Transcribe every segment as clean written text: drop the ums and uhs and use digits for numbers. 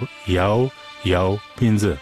0.415.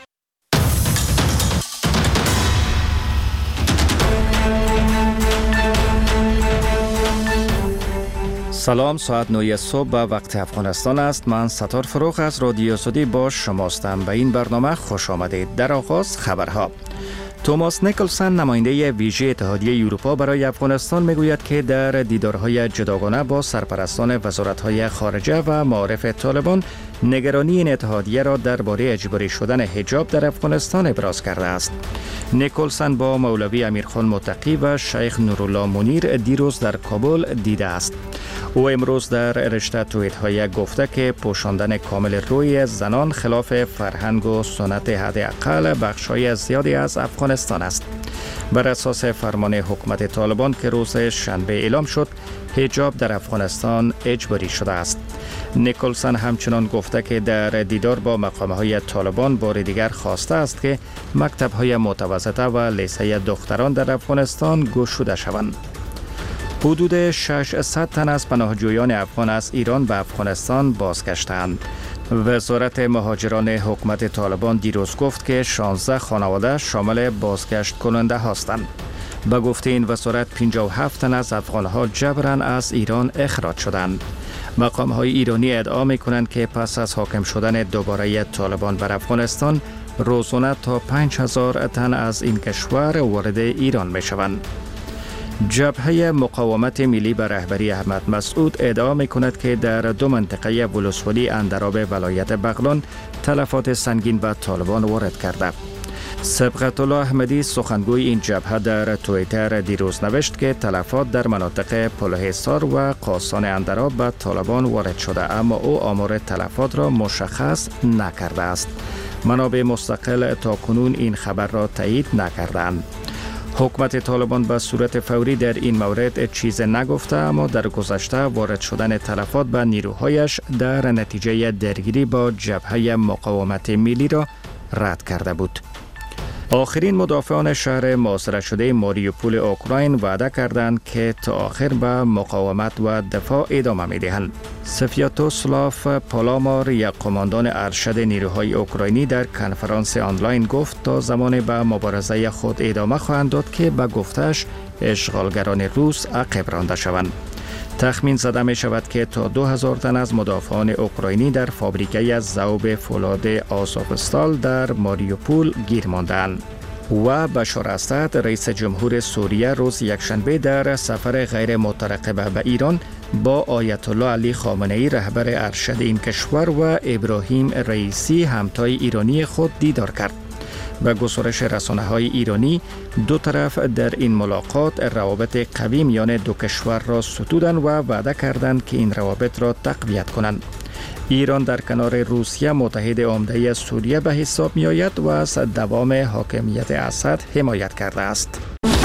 سلام، ساعت 9 صبح به وقت افغانستان است. من ستار فروغ از رادیو سودی با شماستم. به این برنامه خوش آمدید. در آغاز خبرها. توماس نیکلسن، نماینده ویژه اتحادیه اروپا برای افغانستان، میگوید که در دیدارهای جداگانه با سرپرستان وزارت‌های خارجه و معارف طالبان نگرانی این اتحادیه را درباره اجباری شدن حجاب در افغانستان ابراز کرده است. نیکلسن با مولوی امیرخان متقی و شیخ نورالله منیر دیروز در کابل دیده است. او امروز در رشته توییت‌های گفته که پوشاندن کامل روی زنان خلاف فرهنگ و سنت حداقل بخش‌های زیادی از افغانستان است. بر اساس فرمان حکومت طالبان که روز شنبه اعلام شد، حجاب در افغانستان اجباری شده است. نیکلسن همچنان گفته که در دیدار با مقام‌های طالبان بار دیگر خواسته است که مکتب‌های متوسطه و لیسه دختران در افغانستان گشوده شوند. حدود 600 تن از پناهجویان افغان از ایران به افغانستان بازگشتند. وزارت مهاجران حکومت طالبان دیروز گفت که 16 خانواده شامل بازگشت کننده هستند. به گفته این وزارت 57 تن از افغانها جبراً از ایران اخراج شدند. مقام‌های ایرانی ادعا می‌کنند که پس از حاکم شدن دوباره طالبان بر افغانستان، روزانه تا 5000 تن از این کشور وارد ایران می‌شوند. جبهه مقاومت ملی به رهبری احمد مسعود ادعا می‌کند که در دو منطقه ولسوالی اندراب ولایت بغلان تلفات سنگین به طالبان وارد کرده. سبقت الله احمدی، سخنگوی این جبهه، در توییتر دیروز نوشت که تلفات در مناطق پلوحیصار و قاسان اندراب به طالبان وارد شده، اما او آمار تلفات را مشخص نکرده است. منابع مستقل تاکنون این خبر را تایید نکردند. حکومت طالبان به صورت فوری در این مورد چیز نگفته، اما در گذشته وارد شدن تلفات به نیروهایش در نتیجه درگیری با جبهه مقاومت ملی را رد کرده بود. آخرین مدافعان شهر محاصره شده ماریوپول اوکراین وعده کردند که تا آخر به مقاومت و دفاع ادامه می‌دهند. سفیاتوسلاف پالامار، یک قماندان ارشد نیروهای اوکراینی، در کنفرانس آنلاین گفت تا زمان به مبارزه خود ادامه خواهند داد که به گفتش اشغالگران روس عقب رانده شوند. تخمین زده می شود که تا 2000 تن از مدافعان اوکراینی در فابریکه ذوب فولاد آزوفستال در ماریوپول گیر ماندند. و بشار اسد، رئیس جمهور سوریه، روز یکشنبه در سفر غیر مترقبه به ایران با آیت الله علی خامنه ای، رهبر ارشد این کشور، و ابراهیم رئیسی، همتای ایرانی خود، دیدار کرد. به گزارش رسانه‌های ایرانی، دو طرف در این ملاقات روابط قوی میان دو کشور را ستودند و وعده کردند که این روابط را تقویت کنند. ایران در کنار روسیه متحد عمده سوریه به حساب می آید و از دوام حاکمیت اسد حمایت کرده است.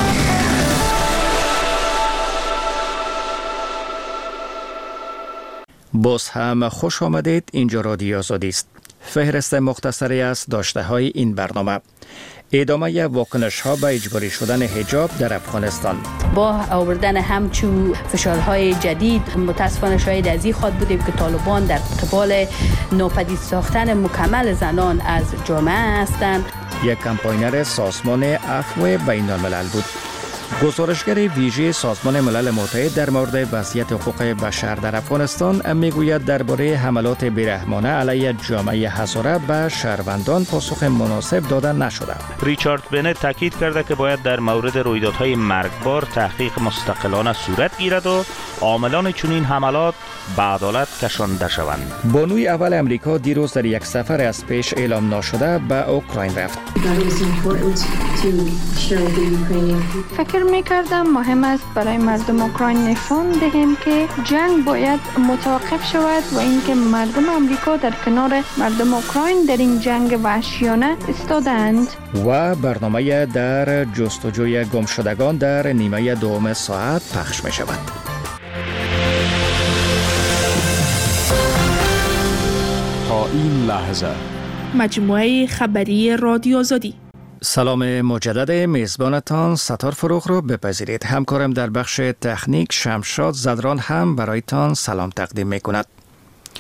باز هم خوش آمدید. اینجا رادیو آزادی است. فهرست مختصری از داشته‌های این برنامه: ادامه واکنش‌ها به اجباری شدن حجاب در افغانستان. با آوردن همچون فشارهای جدید، متاسفانه شاهد از این خواهد بودیم که طالبان در قبال ناپدید ساختن مکمل زنان از جامعه هستند. یک کمپاینر سازمان عفو بین الملل بود. گزارشگر ویژه سازمان ملل متحد در مورد وضعیت حقوق بشر در افغانستان میگوید درباره حملات بیرحمانه علیه جامعه هزاره به شهروندان پاسخ مناسب داده نشده. ریچارد بنت تاکید کرده که باید در مورد رویدادهای مرگبار تحقیق مستقلانه صورت گیرد و عاملان چنین حملات به عدالت کشانده شوند. بانوی اول امریکا دیروز در یک سفر از پیش اعلام نشده به اوکراین رفت. فکر می‌کردم مهم است برای مردم اوکراین نشان دهیم که جنگ باید متوقف شود و اینکه مردم آمریکا در کنار مردم اوکراین در این جنگ وحشیانه ایستادند. و برنامه در جستجوی گمشدگان در نیمه دوم ساعت پخش می‌شود. تا این لحظه مجموعه خبری رادیو آزادی. سلام مجدد، میزبانتان ستار فروغ رو بپذیرید. همکارم در بخش تکنیک شمشاد زدران هم برایتان سلام تقدیم می کند.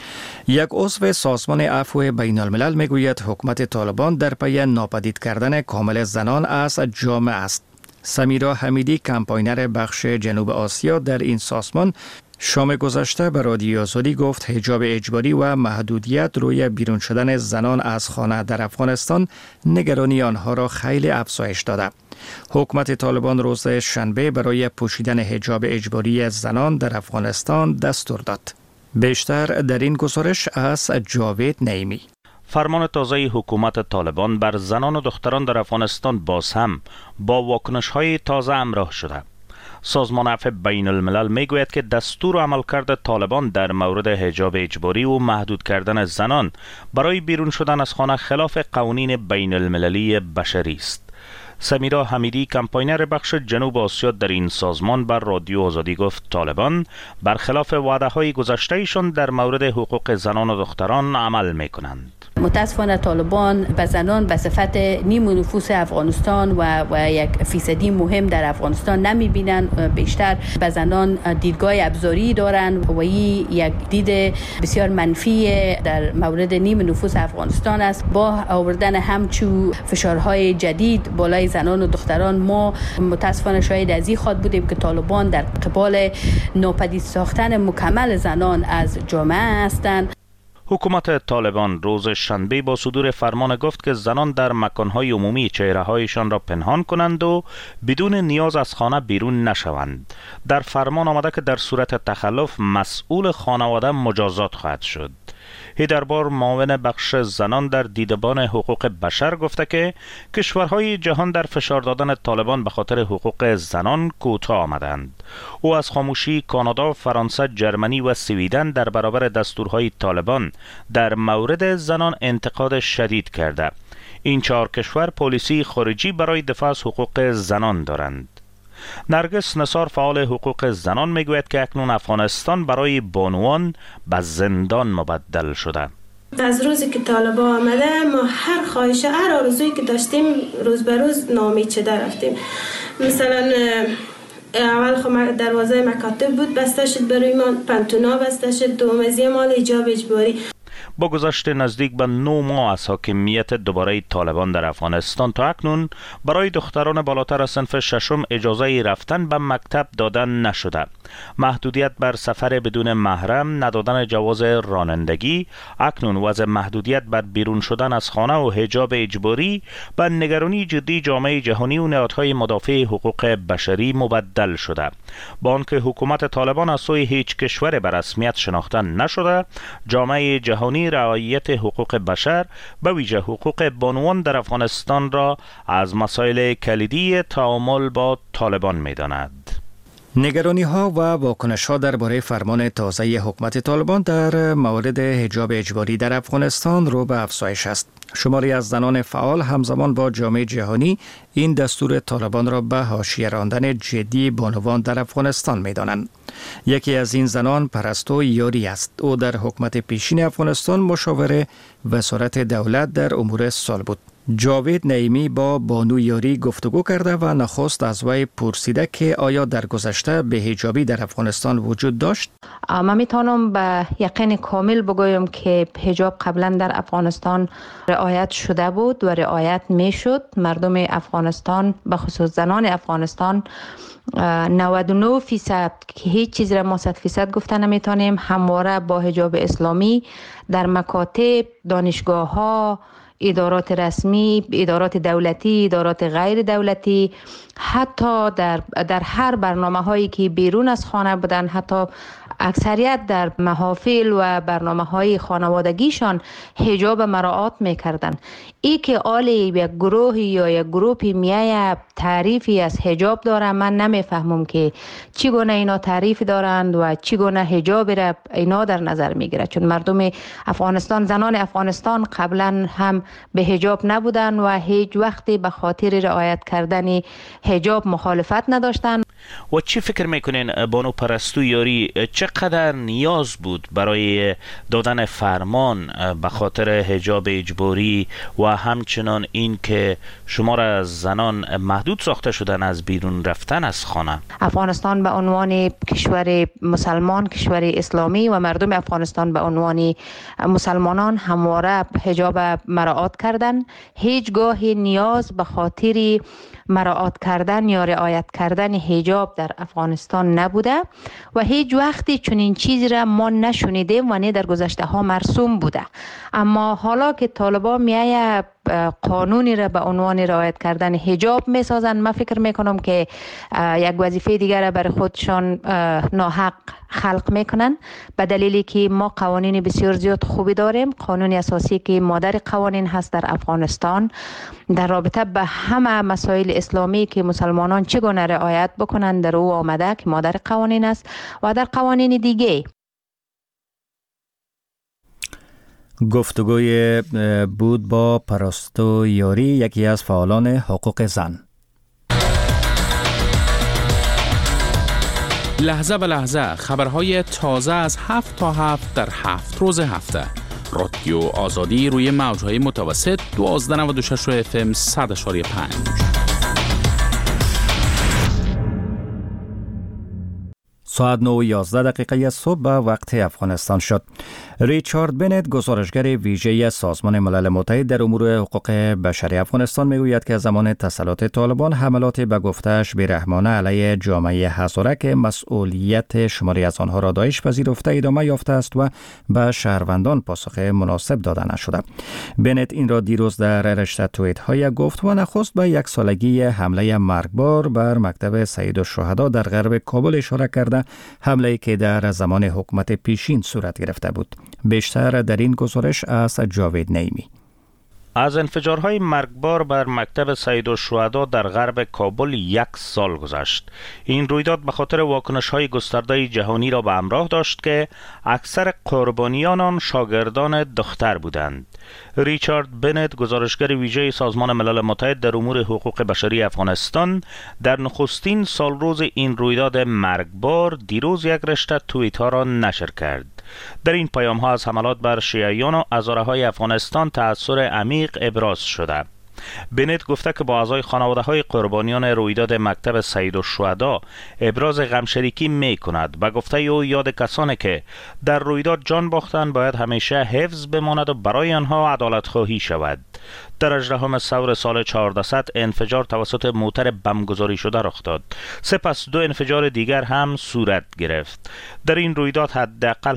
یک عضو سازمان عفو بین الملل میگوید حکومت طالبان در پی ناپدید کردن کامل زنان از جامعه است. سمیرا حمیدی، کمپاینر بخش جنوب آسیا در این سازمان، شام گذشته به رادیو آزادی گفت حجاب اجباری و محدودیت روی بیرون شدن زنان از خانه در افغانستان نگرانی آنها را خیلی افزایش داده. حکومت طالبان روز شنبه برای پوشیدن حجاب اجباری زنان در افغانستان دستور داد. بیشتر در این گزارش از جاوید نعیمی. فرمان تازه حکومت طالبان بر زنان و دختران در افغانستان باز هم با واکنش‌های تازه همراه شده. سازمان عفو بین الملل میگوید که دستور و عملکرد طالبان در مورد حجاب اجباری و محدود کردن زنان برای بیرون شدن از خانه خلاف قوانین بین المللی بشری است. سمیرا حمیدی، کمپاینر بخش جنوب آسیا در این سازمان، بر رادیو آزادی گفت طالبان برخلاف وعده‌های گذشته‌ایشان در مورد حقوق زنان و دختران عمل می‌کنند. متاسفانه طالبان به زنان به صفت نیم نفوس افغانستان و یک فیصدی مهم در افغانستان نمی‌بینن. بیشتر به زنان دیدگاه ابزاری دارن و این یک دید بسیار منفی در مورد نیم نفوس افغانستان است. با آوردن همچو فشارهای جدید بالای زنان و دختران، ما متاسفانه شاهد از این خواهد بودیم که طالبان در قبال ناپدید ساختن مکمل زنان از جامعه هستند. حکومت طالبان روز شنبه با صدور فرمان گفت که زنان در مکانهای عمومی چهره‌هایشان را پنهان کنند و بدون نیاز از خانه بیرون نشوند. در فرمان آمده که در صورت تخلف مسئول خانواده مجازات خواهد شد. هیدربار، معاون بخش زنان در دیدبان حقوق بشر، گفته که کشورهای جهان در فشار دادن طالبان به خاطر حقوق زنان کوتاه آمدند. او از خاموشی کانادا، فرانسه، جرمنی و سویدن در برابر دستورهای طالبان در مورد زنان انتقاد شدید کرده. این 4 کشور پالیسی خارجی برای دفاع از حقوق زنان دارند. نرگس نثار، فعال حقوق زنان، میگوید که اکنون افغانستان برای بانوان به زندان مبدل شده. از روزی که طالبان آمده ما هر خواهش، هر آرزویی که داشتیم روز به روز ناامید شده رفتیم. مثلا اول خب دروازه مکاتب بود بسته شد برای ما، پنتونا بسته شد، دومزی مال حجاب اجباری. با گذشت نزدیک به 9 ماه از حاکمیت دوباره طالبان در افغانستان، تا اکنون برای دختران بالاتر از صنف 6 اجازه رفتن به مکتب دادن نشده. محدودیت بر سفر بدون محرم، ندادن جواز رانندگی، اکنون وضع محدودیت بر بیرون شدن از خانه و حجاب اجباری به نگرانی جدی جامعه جهانی و نهادهای مدافع حقوق بشری مبدل شده. با آنکه حکومت طالبان از سوی هیچ کشور به رسمیت شناخته نشده، جامعه جهانی رعایت حقوق بشر به ویژه حقوق بانوان در افغانستان را از مسائل کلیدی تعامل با طالبان می‌داند. نگرانی ها و واکنش ها درباره فرمان تازه حکومت طالبان در مورد حجاب اجباری در افغانستان رو به افزایش است. شماری از زنان فعال همزمان با جامعه جهانی این دستور طالبان را به حاشیه راندن جدی بانوان در افغانستان می‌دانند. یکی از این زنان پرستو یاری است. او در حکومت پیشین افغانستان مشاور وزارت دولت در امور سال بود. جاوید نعیمی با بانو یاری گفتگو کرده و نخست از وی پرسیده که آیا در گذشته به حجابی در افغانستان وجود داشت؟ من میتونم به یقین کامل بگویم که حجاب قبلا در افغانستان رعایت شده بود و رعایت میشد. مردم افغانستان به خصوص زنان افغانستان 99% که هیچ چیز را ما 100% گفته نمیتونیم، همواره با حجاب اسلامی در مکاتب، دانشگاه ها، ادارات رسمی، ادارات دولتی، ادارات غیر دولتی، حتی در هر برنامه هایی که بیرون از خانه بودن، حتی اکثریت در محافل و برنامه های خانوادگیشان حجاب مراعات میکردن. ای که آل یک گروه یا یک گروپی میایه تعریفی از حجاب داره، من نمیفهمم که چگونه اینا تعریف دارند و چگونه حجاب را اینا در نظر میگیره. چون مردم افغانستان، زنان افغانستان قبلا هم به حجاب نبودن و هیچ وقتی به خاطر رعایت کردن حجاب مخالفت نداشتن. و چی فکر میکنین بانو پرستو یاری چقدر نیاز بود برای دادن فرمان به خاطر حجاب اجباری و همچنان این که شمار از زنان محدود ساخته شدن از بیرون رفتن از خانه؟ افغانستان به عنوان کشور مسلمان، کشور اسلامی و مردم افغانستان به عنوان مسلمانان همواره حجاب مراعات کردن. هیچگاه نیاز به خاطر مراعات کردن یا رعایت کردن حجاب در افغانستان نبوده و هیچ وقتی چنین چیزی را ما نشنیدیم و نه در گذشته ها مرسوم بوده. اما حالا که طالبان میایه قانونی را به عنوان رعایت کردن حجاب میسازن، من فکر میکنم که یک وظیفه دیگر را برای خودشان ناحق خلق میکنن، به دلیلی که ما قوانین بسیار زیاد خوبی داریم. قانون اساسی که مادر قوانین هست در افغانستان در رابطه به همه مسائل اسلامی که مسلمانان چگونه رعایت بکنن در او آمده که مادر قوانین است و در قوانین دیگه. گفتگوی بود با پرستو یاری، یکی از فعالان حقوق زن. لحظه به لحظه خبرهای تازه از 7 تا 7 در 7 روز هفته. رادیو آزادی روی موجهای متوسط 1296 FM 100.5. ساعت 9:11 صبح به وقت افغانستان شد. ریچارد بنت، گزارشگر ویژه سازمان ملل متحد در امور حقوق بشری افغانستان، میگوید که زمان تسلط طالبان حملات به گفته‌اش بی‌رحمانه علیه جامعه هزاره که مسئولیت شماری از آنها را داعش پذیرفته ادامه یافته است و به شهروندان پاسخ مناسب داده نشده. بنت این را دیروز در رشته توییت‌های گفت و نخست به یک سالگی حمله مرگبار بر مکتب سید الشهدا در غرب کابل اشاره کرده، حمله‌ای که در زمان حکومت پیشین صورت گرفته بود. بیشتر در این گزارش از جاوید نعیمی. از انفجارهای مرگبار بر مکتب سید الشهدا در غرب کابل 1 سال گذشت. این رویداد به خاطر واکنش‌های گسترده جهانی را به همراه داشت که اکثر قربانیان آن شاگردان دختر بودند. ریچارد بنت، گزارشگر ویژه سازمان ملل متحد در امور حقوق بشری افغانستان، در نخستین سالروز این رویداد مرگبار دیروز یک رشته توییت‌ها را نشر کرد. در این پیام‌ها از حملات بر شیعیان و هزاره‌های افغانستان تأثیر عمیق ابراز شده. بنت گفته که با اعضای خانواده‌های قربانیان رویداد مکتب سید الشهدا ابراز غمشریکی می‌کند و گفته او یاد کسانی که در رویداد جان باختند باید همیشه حفظ بماند و برای آنها عدالت خواهی شود. در 18 ثور سال 1400 انفجار توسط موتر بمبگذاری شده رخ داد. سپس 2 انفجار دیگر هم صورت گرفت. در این رویداد حداقل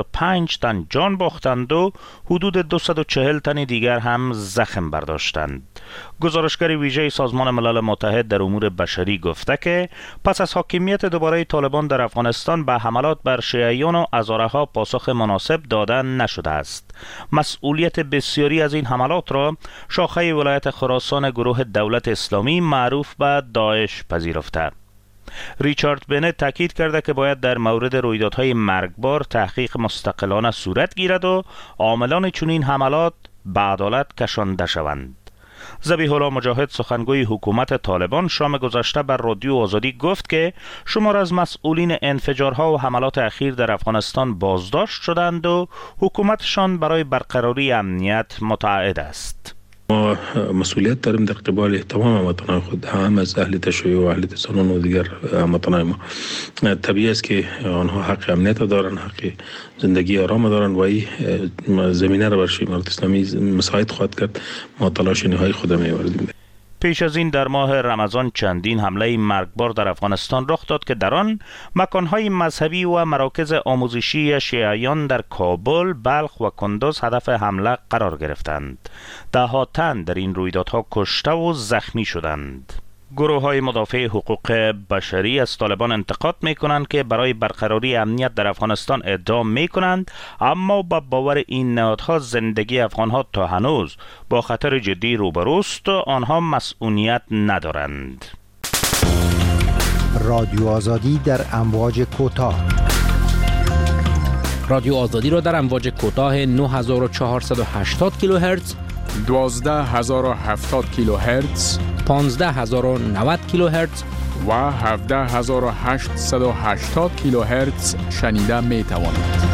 85 تن جان باختند و حدود 240 تن دیگر هم زخم برداشتند. گزارشگر ویژه سازمان ملل متحد در امور بشری گفته که پس از حاکمیت دوباره طالبان در افغانستان به حملات بر شیعیان و هزاره‌ها پاسخ مناسب داده نشده است. مسئولیت بسیاری از این حملات را شاخه ولایت خراسان گروه دولت اسلامی معروف به داعش پذیرفته. ریچارد بنت تاکید کرده که باید در مورد رویدادهای مرگبار تحقیق مستقلانه صورت گیرد و عاملان چنین حملات به عدالت کشانده شوند. ذبیح الله مجاهد، سخنگوی حکومت طالبان، شام گذشته بر رادیو آزادی گفت که شمار از مسئولین انفجارها و حملات اخیر در افغانستان بازداشت شدند و حکومتشان برای برقراری امنیت متعهد است. ما مسئولیت داریم در قبال تمام هموطنان خود، هم از اهل تشیع و اهل تسنن و دیگر هموطنان ما. طبیعی است که آنها حق امنیت دارند، حق زندگی آرام دارند و این زمینه را برای امارت اسلامی مساعد خواهد کرد. ما تلاش نهایی خود می‌آوریم. پیش از این در ماه رمضان چندین حمله مرگبار در افغانستان رخ داد که در آن مکانهای مذهبی و مراکز آموزشی شیعیان در کابل، بلخ و کندوز هدف حمله قرار گرفتند. ده‌ها تن در این رویدادها کشته و زخمی شدند. گروه‌های مدافع حقوق بشری از طالبان انتقاد می‌کنند که برای برقراری امنیت در افغانستان اقدام می‌کنند، اما با باور این نهادها زندگی افغان‌ها تا هنوز با خطر جدی روبروست و آنها مسئولیت ندارند. رادیو آزادی در امواج کوتاه. رادیو آزادی را در امواج کوتاه 9480 کیلوهرتز 12070 کیلوهرتز، 15090 کیلوهرتز و 17880 کیلوهرتز شنیده می توانید.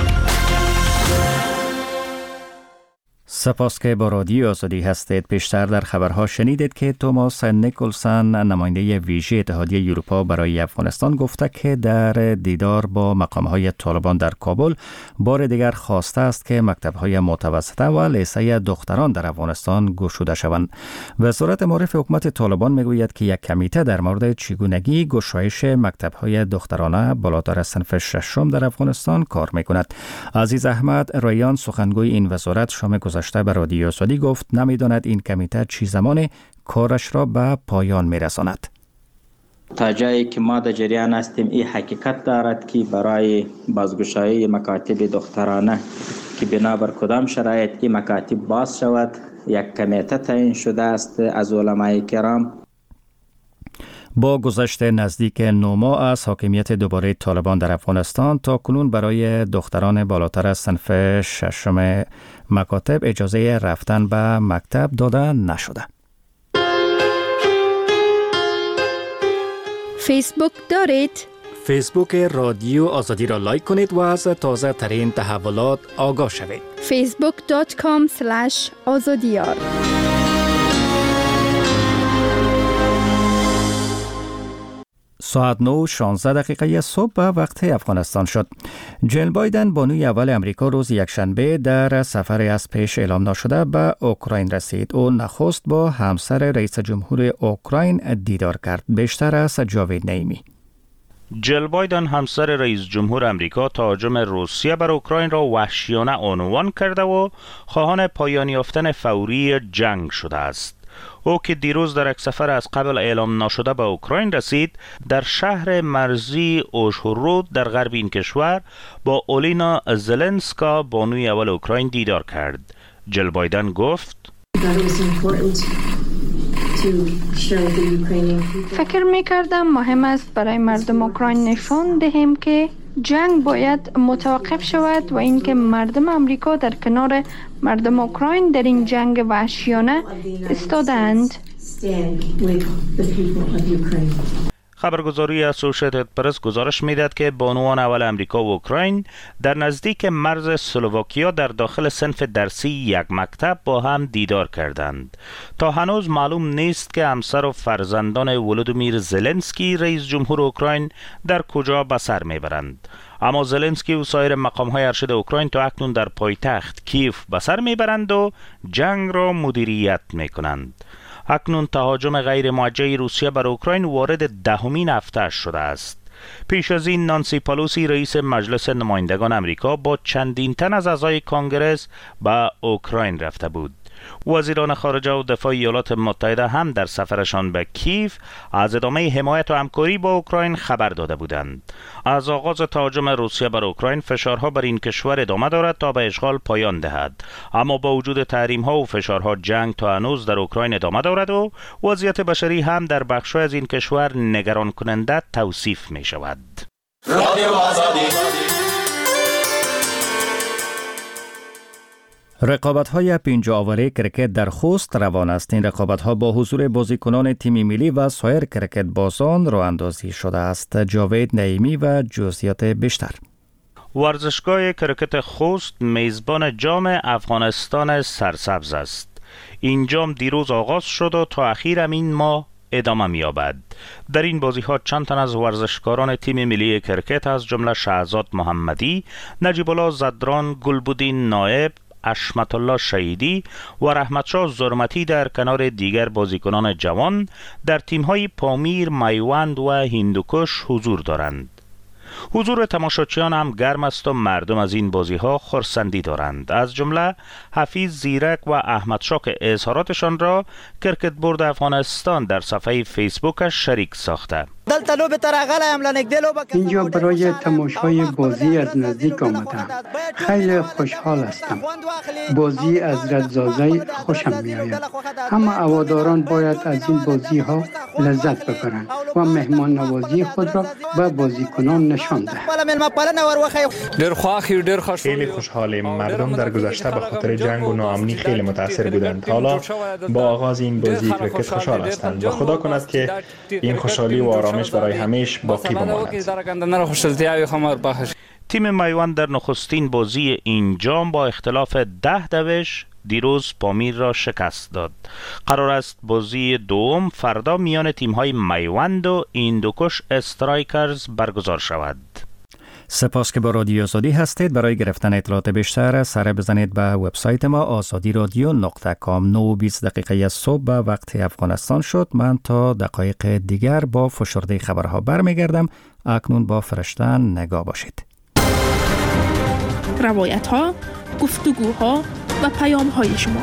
سپاس که با رادیو آزادی هستید. پیشتر در خبرها شنیدید که توماس نیکلسن نماینده ویژه اتحادیه اروپا برای افغانستان گفته که در دیدار با مقامهای طالبان در کابل بار دیگر خواسته است که مکتب‌های متوسطه و لیسه دختران در افغانستان گشوده شوند. وزارت معارف حکومت طالبان میگوید که یک کمیته در مورد چگونگی گشایش مکتب‌های دخترانه بالاتر از صنف ششم در افغانستان کار میکند. عزیز احمد رایان سخنگوی این وزارت شام گذشته به رادیو آزادی گفت نمیداند این کمیته چی زمان کارش را به پایان میرساند. تا جایی که ما در جریان هستیم این حقیقت دارد که برای بازگشایی مکاتب دخترانه که بنابر کدام شرایط این مکاتب باز شود یک کمیته تعیین شده است از علمای کرام. با گذشت نزدیک 9 ماه از حاکمیت دوباره طالبان در افغانستان تا کنون برای دختران بالاتر از صنف ششم مکاتب اجازه رفتن به مکتب داده نشده. فیسبوک دارید؟ فیسبوک رادیو آزادی را لایک کنید و از تازه ترین تحولات آگاه شوید. facebook.com/azadiyar ساعت 9:16 صبح به وقت افغانستان شد. جل بایدن بانوی اول امریکا روز یکشنبه در سفر از پیش اعلام نشده به اوکراین رسید. او نخست با همسر رئیس جمهور اوکراین دیدار کرد. بیشتر از جاوید نعیمی. جل بایدن همسر رئیس جمهور امریکا تهاجم روسیه بر اوکراین را وحشیانه عنوان کرده و خواهان پایان یافتن فوری جنگ شده است. او که دیروز در یک سفر از قبل اعلام نشده به اوکراین رسید، در شهر مرزی اوژهورود در غرب این کشور با اولینا زلنسکا بانوی اول اوکراین دیدار کرد. جل بایدن گفت فکر می‌کردم مهم است برای مردم اوکراین نشان دهیم که جنگ باید متوقف شود و اینکه مردم آمریکا در کنار مردم اوکراین در این جنگ وحشیانه ایستادند. خبرگزاری اسوسییتد پرس گزارش میدهد که بانوان اول امریکا و اوکراین در نزدیک مرز اسلواکیا در داخل صنف درسی یک مکتب با هم دیدار کردند. تا هنوز معلوم نیست که همسر و فرزندان ولودیمیر زلنسکی رئیس جمهور اوکراین در کجا به سر میبرند. اما زلنسکی و سایر مقام‌های ارشد اوکراین تا اکنون در پایتخت کیف به سر میبرند و جنگ را مدیریت میکنند. اکنون تهاجم غیر موجه روسیه بر اوکراین وارد دهمین هفته شده است. پیش از این نانسی پالوسی رئیس مجلس نمایندگان امریکا با چندین تن از اعضای کانگرس به اوکراین رفته بود. وزیران خارجه و دفاع ایالات متحده هم در سفرشان به کیف از ادامه حمایت و همکاری با اوکراین خبر داده بودند. از آغاز تهاجم روسیه بر اوکراین فشارها بر این کشور ادامه دارد تا به اشغال پایان دهد. اما با وجود تحریم‌ها و فشارها جنگ تا هنوز در اوکراین ادامه دارد و وضعیت بشری هم در بخش‌های از این کشور نگران کننده توصیف می شود. رقابت‌های پنج آوره کرکت در خوست روان است. این رقابت‌ها با حضور بازیکنان تیم ملی و سایر کرکت بازان راه اندازی شده است. جاوید نعیمی و جزئیات بیشتر. ورزشگاه کرکت خوست میزبان جام افغانستان سرسبز است. این جام دیروز آغاز شد و تا اخیر این ماه ادامه می‌یابد. در این بازی‌ها چند تن از ورزشکاران تیم ملی کرکت از جمله شهزاد محمدی، نجیب الله زدران، گلبودین نائب، اشمت الله شهیدی و رحمتشاه زرمتی در کنار دیگر بازیکنان جوان در تیم‌های پامیر، میوند و هندوکش حضور دارند. حضور تماشاچیان هم گرم است و مردم از این بازی‌ها خرسندی دارند. از جمله حفیظ زیرک و احمد شاه که اظهاراتشان را کرکت بورد افغانستان در صفحه فیسبوکش شریک ساخته. اینجا برای تماشای بازی از نزدیک آمدم. خیلی خوشحال هستم. بازی از ردزازی خوشم میآید. همه هواداران باید از این بازی ها لذت ببرند و مهمان نوازی خود را به بازیکنان نشان دهند. خیلی خوشحالیم. مردم در گذشته به خاطر جنگ و ناامنی خیلی متاثر بودند. حالا با آغاز این بازی کرکت خوشحال هستند و خدا کند که این خوشحالی و آرامش برای همیشه باقی بماند. تیم میوند در نخستین بازی این جام با اختلاف 10 دوش دیروز پامیر را شکست داد. قرار است بازی دوم فردا میان تیم‌های میوند و هندوکش استرایکرز برگزار شود. سپاس که با رادیو آزادی هستید. برای گرفتن اطلاعات بیشتر سر بزنید به وبسایت ما azadiradio.com. 9:20 دقیقه صبح به وقت افغانستان شد. من تا دقایق دیگر با فشرده خبرها برمیگردم. اکنون با فرشتن نگاه باشید. روایت ها، گفتگوها و پیام های شما.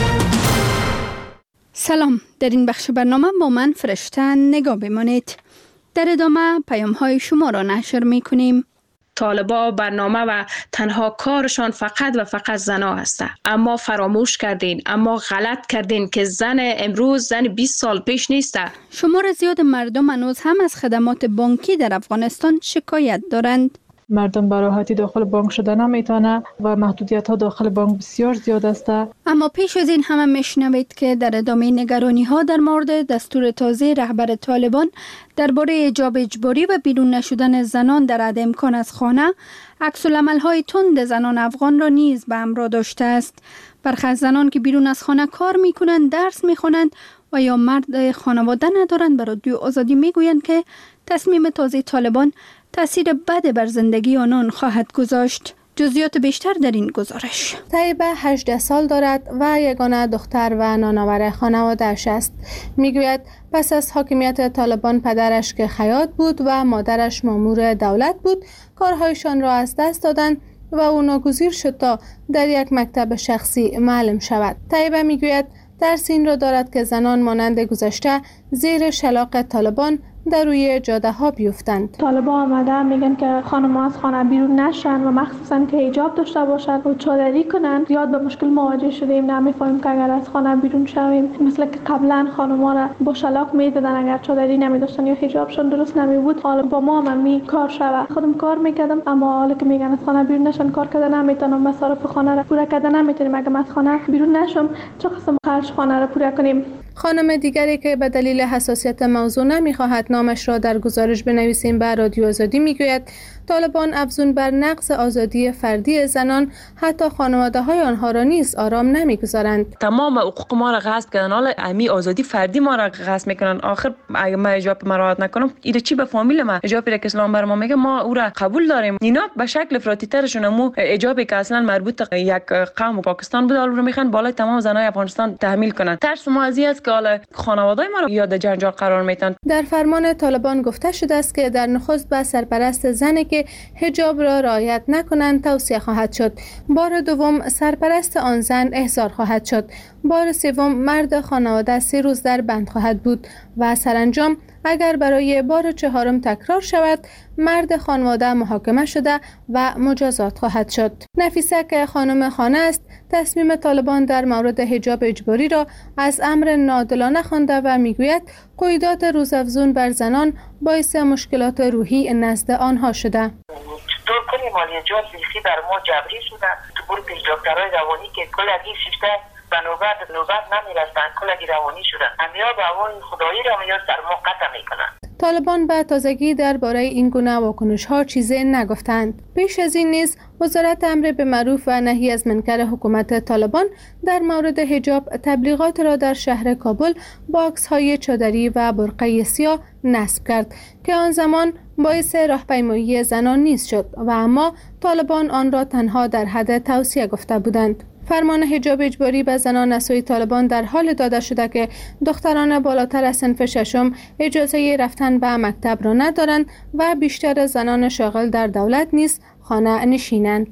سلام، در این بخش برنامه با من فرشتن نگاه بمانید. در ادامه پیام های شما را نشر می کنیم. طالبا برنامه و تنها کارشان فقط و فقط زنا هسته. اما فراموش کردین، اما غلط کردین که زن امروز زن 20 سال پیش نیسته. شمار زیاد مردم هنوز هم از خدمات بانکی در افغانستان شکایت دارند. مردم به راحتی داخل بانک شده نمیتونه و محدودیت ها داخل بانک بسیار زیاد است. اما پیش از این همه میشنوید که در ادامه نگرانی ها در مورد دستور تازه رهبر طالبان درباره حجاب اجباری و بیرون نشدن زنان در عدم امکان از خانه، عکس العمل های تند زنان افغان را نیز به همراه داشته است. برخی از زنان که بیرون از خانه کار میکنند، درس میخوانند و یا مرد خانواده ندارند، به رادیو آزادی میگویند که تصمیم تازه طالبان تأثیر بد بر زندگی آنان خواهد گذاشت. جزئیات بیشتر در این گزارش. طیبه 18 سال دارد و یگانه دختر و نانآور خانواده‌اش است. میگوید پس از حاکمیت طالبان پدرش که خیاط بود و مادرش مامور دولت بود، کارهایشان را از دست دادند و او ناگزیر شد تا در یک مکتب شخصی معلم شود. طیبه میگوید ترس این را دارد که زنان مانند گذشته زیر شلاق طالبان در روی جاده ها بیفتند. طالبان آمدن میگن که خانم‌ها از خانه بیرون نشن و مخصوصا که حجاب داشته باشن و چادری کنن. زیاد به مشکل مواجه شدیم، نمیفهمیم که اگر از خانه بیرون شویم، مثل که قبلا خانم‌ها را با شلاق میدادن اگر چادری نمیداشتن یا حجابشون درست نمیبود. حالا با ما هم کار شود. خودم کار میکردم، اما حالا که میگن از خانه بیرون نشن، کار کردن نمیتونم، مصارف خانه را پورا کردن نمیتونیم. اگه از خانه بیرون نشم چه قسم خرج خانه را پورا کنیم؟ خانم دیگری که به دلیل حساسیت موضوع نمیخواهد نامش را در گزارش بنویسیم به رادیو آزادی میگوید طالبان افزون بر نقض آزادی فردی زنان حتی خانواده های آنها را نیز آرام نمیگذارند. تمام حقوق ما را غصب کردن، حالا امی آزادی فردی ما را غصب میکنن. آخر اگه من حجاب مراعات نکنم، ایده چی به فامیل ما؟ حجابی را که اسلام بر ما میگه ما او را قبول داریم. اینا به شکل افراطی ترشون مو حجابی که اصلا مربوط به یک قوم پاکستان بود، رو میخوان بالای تمام زنای افغانستان تحمیل کنن. ترس ما از این است که حالا خانواده ما را یاد جنجال قرار میدن. در فرمان طالبان گفته شده است که در نخست به سرپرست زنی که حجاب را رعایت نکنند توصیه خواهد شد. بار دوم سرپرست آن زن احضار خواهد شد. بار سوم مرد خانواده 3 روز در بند خواهد بود و سرانجام اگر برای بار چهارم تکرار شود مرد خانواده محاکمه شده و مجازات خواهد شد. نفیسه که خانم خانه است تصمیم طالبان در مورد حجاب اجباری را از امر ناعادلانه خوانده و میگوید قیودات روزافزون بر زنان باعث مشکلات روحی نزد آنها شده. چطور کنیم مالی حجاب بیخی بر ما جبری شده؟ تو برو حجابدارای روانی که کل از این شیفته به نوبت نمیرستن، کل روانی شدن. همیا به هوای خدایی را میاد در ما قطع میکنن. طالبان به تازگی درباره این گونه واکنش‌ها چیزی نگفتند. پیش از این نیز وزارت امر به معروف و نهی از منکر حکومت طالبان در مورد حجاب تبلیغات را در شهر کابل با عکس‌های چادری و برقه سیاه نصب کرد که آن زمان باعث راهپیمایی زنان نیز شد و اما طالبان آن را تنها در حد توصیه گفته بودند. فرمان حجاب اجباری به زنان از سوی طالبان در حال داده شده که دختران بالاتر از صنف ششم اجازه رفتن به مکتب را ندارند و بیشتر زنان شاغل در دولت نیز خانه نشینند.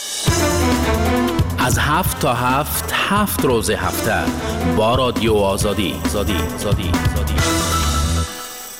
از 7 تا 7 روز هفته با رادیو آزادی.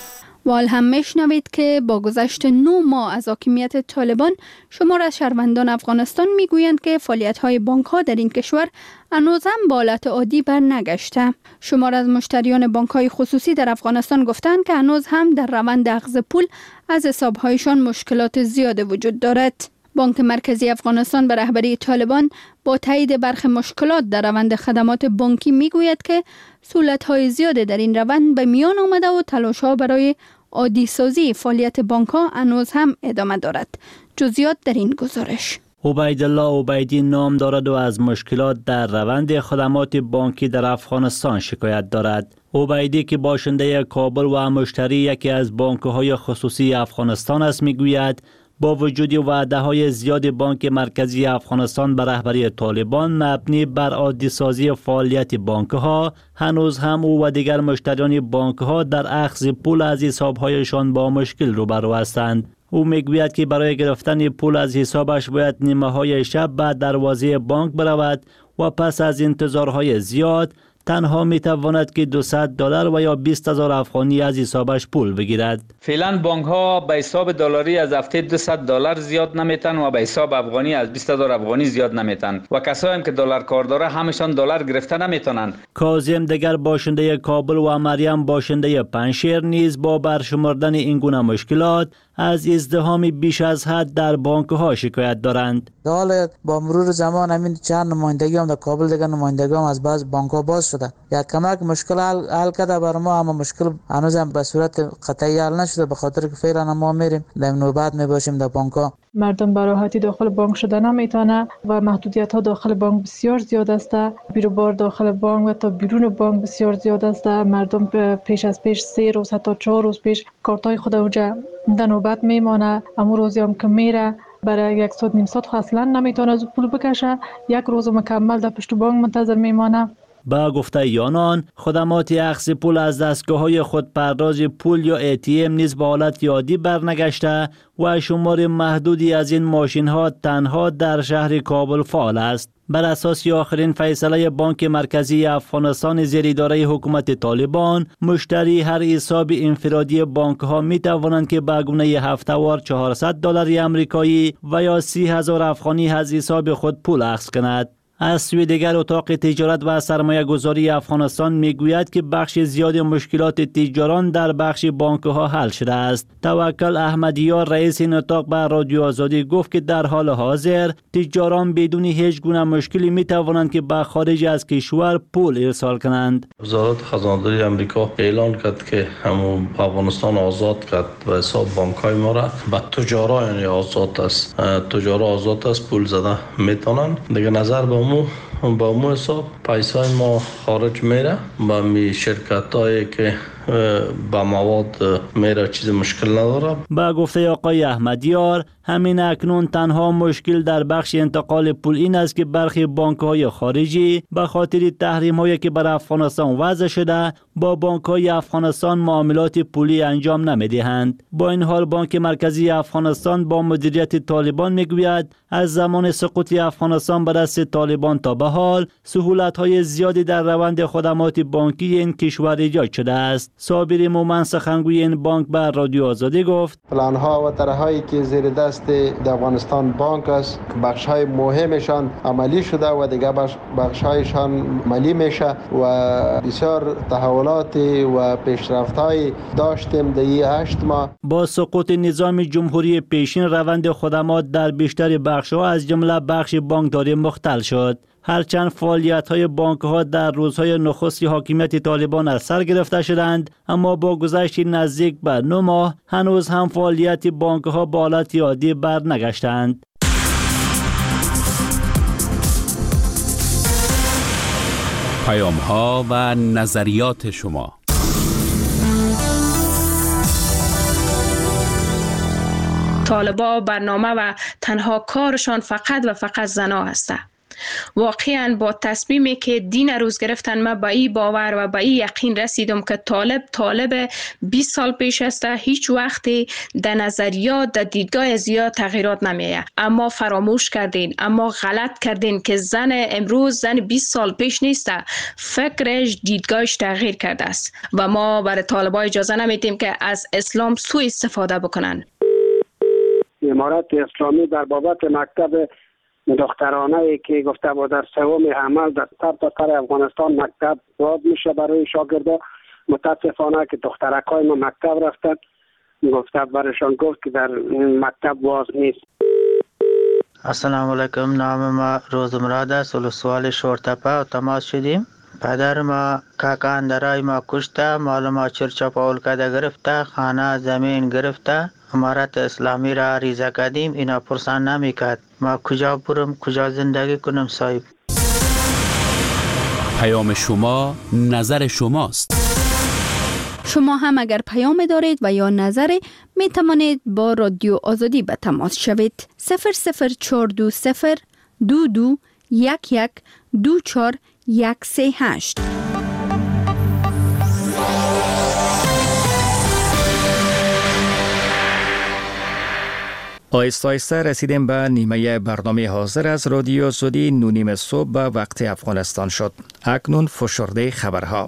وال هم میشنوید که با گذشت 9 ماه از حاکمیت طالبان شمار از شهروندان افغانستان میگویند که فعالیت‌های بانک‌ها در این کشور هنوز هم به حالت عادی برنگشته. شمار از مشتریان بانک‌های خصوصی در افغانستان گفتند که هنوز هم در روند اخذ پول از حساب‌هایشان مشکلات زیاد وجود دارد. بانک مرکزی افغانستان به رهبری طالبان با تایید برخی مشکلات در روند خدمات بانکی میگوید که سهولت‌های زیاد در این روند به میان آمده و تلاش‌ها برای عادی سازی فعالیت بانک‌ها هنوز هم ادامه دارد. جزئیات در این گزارش. عبیدالله عبیدی نام دارد و از مشکلات در روند خدمات بانکی در افغانستان شکایت دارد. عبیدی که باشنده کابل و مشتری یکی از بانک‌های خصوصی افغانستان است میگوید با وجود وعده‌های زیاد بانک مرکزی افغانستان به رهبری طالبان مبنی بر عادی سازی فعالیت بانک‌ها، هنوز هم او و دیگر مشتریان بانک‌ها در اخذ پول از حساب‌هایشان با مشکل روبرو هستند. او میگوید که برای گرفتن پول از حسابش باید نیمه‌های شب به دروازه بانک برود و پس از انتظارهای زیاد تنها میتواند که $200 و یا 20,000 افغانی از حسابش پول بگیرد. فعلا بانک ها به حساب دلاری از هفته $200 زیاد نمیتن و به حساب افغانی از 20,000 افغانی زیاد نمیتن و کسایی هم که دلار کار داره همشان دلار گرفته نمیتونن. کاظم دیگر باشنده کابل و مریم باشنده پنجشیر نیز با برشمردن این گونه مشکلات از ازدحام بیش از حد در بانک ها شکایت دارند. حال با مرور زمان همین چند نمایندگی هم در کابل دیگر نمایندگی هم از بعض بانک ها باز شده. یا کمک مشکل حل کرده بر ما، اما مشکل هنوز هم به صورت قطعی حل نشده، به خاطر که فعلا ما میریم در نوبت میباشیم در بانک ها. مردم به راحتی داخل بانک شدن نمیتونه و محدودیت ها داخل بانک بسیار زیاد است. بیروبار داخل بانک و تا بیرون بانک بسیار زیاد است. مردم پیش از پیش 3 روز حتی 4 روز پیش کارت های خود اونجا در نوبت میمانه. اما روزی هم که میره برای 1 ساعت نیم ساعت اصلا نمیتونه از پول بکشه، 1 روز مکمل در پشت بانک منتظر میمانه. با گفته یانان خدمات اخذ پول از دستگاه‌های خودپرداز پول یا ATM نیز به حالت عادی برنگشته و شمار محدودی از این ماشین‌ها تنها در شهر کابل فعال است. بر اساس آخرین فیصله بانک مرکزی افغانستان زیر اداره حکومت طالبان، مشتری هر حساب انفرادی بانک ها می توانند که به گونه هفته‌وار $400 آمریکایی و یا 30,000 افغانی از حساب خود پول اخذ کند. از سوی دیگر اتاق تجارت و سرمایه گذاری افغانستان میگوید که بخش زیاد مشکلات تجاران در بخش بانک ها حل شده است. توکل احمدیار رئیس این اتاق به رادیو آزادی گفت که در حال حاضر تجاران بدون هیچ گونه مشکلی می توانند که به خارج از کشور پول ارسال کنند. وزارت خزانداری امریکا اعلان کرد که همون افغانستان آزاد کرد و حساب بانک های ما را به تجارا یعنی آزاد است. تجارا آزاد است، پول زده میتونن. دیگه نظر به با مو حساب پیسای ما خارج میره با می شرکت هایی که با مواد میره چیز مشکل نداره. با گفته آقای احمدیار همین اکنون تنها مشکل در بخش انتقال پول این است که برخی بانک های خارجی به خاطر تحریم هایی که بر افغانستان وضع شده با بانک های افغانستان معاملات پولی انجام نمیدهند. با این حال بانک مرکزی افغانستان با مدیریت طالبان میگوید از زمان سقوط افغانستان به دست طالبان تا به حال سهولت های زیادی در روند خدمات بانکی این کشور ایجاد شده است. صابر مومن سخنگوی این بانک به رادیو آزادی گفت پلان ها و طرح‌هایی که زیر دست افغانستان بانک است بخش های مهمشان عملی شده و دیگه بخش هایشان عملی میشه و بسیار تحولات و پیشرفت های داشتیم در 8 ماه. با سقوط نظام جمهوری پیشین روند خدمات در بیشتر بخش ها از جمله بخش بانکداری مختل شد. هرچند فعالیت‌های بانک‌ها در روزهای نخست حاکمیت طالبان از سر گرفته شدند، اما با گذشت نزدیک به 9 ماه هنوز هم فعالیت بانک‌ها به حالت عادی برنگشتند. پیام‌ها و نظریات شما. طالبا برنامه و تنها کارشان فقط و فقط زنا هسته. واقعا با تصمیمی که دین روز گرفتن ما به این باور و به این یقین رسیدم که طالب 20 سال پیش است، هیچ وقتی در نظریات در دیدگاه زیاد تغییرات نمیه. اما فراموش کردین، اما غلط کردین که زن امروز زن 20 سال پیش نیست، فکرش دیدگاهش تغییر کرده است و ما برای طالبان اجازه نمیدیم که از اسلام سوء استفاده بکنن. امارت اسلامی در بابت مکتب دخترانه ای که گفته بود در سوم عمل در سر افغانستان مکتب باز میشه برای شاگردا، متاسفانه که دخترکای ما مکتب رفتن، گفته برشان گفت که در مکتب باز نیست. السلام علیکم، نام ما روزمراد است، ولسوالی شورتپه و تماس شدیم. پدر ما کاکا اندرای ما کشته، مال ما چرچپاول کده گرفته، خانه زمین گرفته. امارت اسلامی را عریضه کردیم، اینا پرسان نمیکرد ما کجا برم کجا زندگی کنم صاحب. پیام شما نظر شماست. شما هم اگر پیام دارید و یا نظری می توانید با رادیو آزادی به تماس شوید. 00420 22 11 24 138. آیسته آیسته رسیدیم به نیمه برنامه حاضر از رادیو آزادی. 9:30 صبح به وقت افغانستان شد. اکنون فشرده خبرها.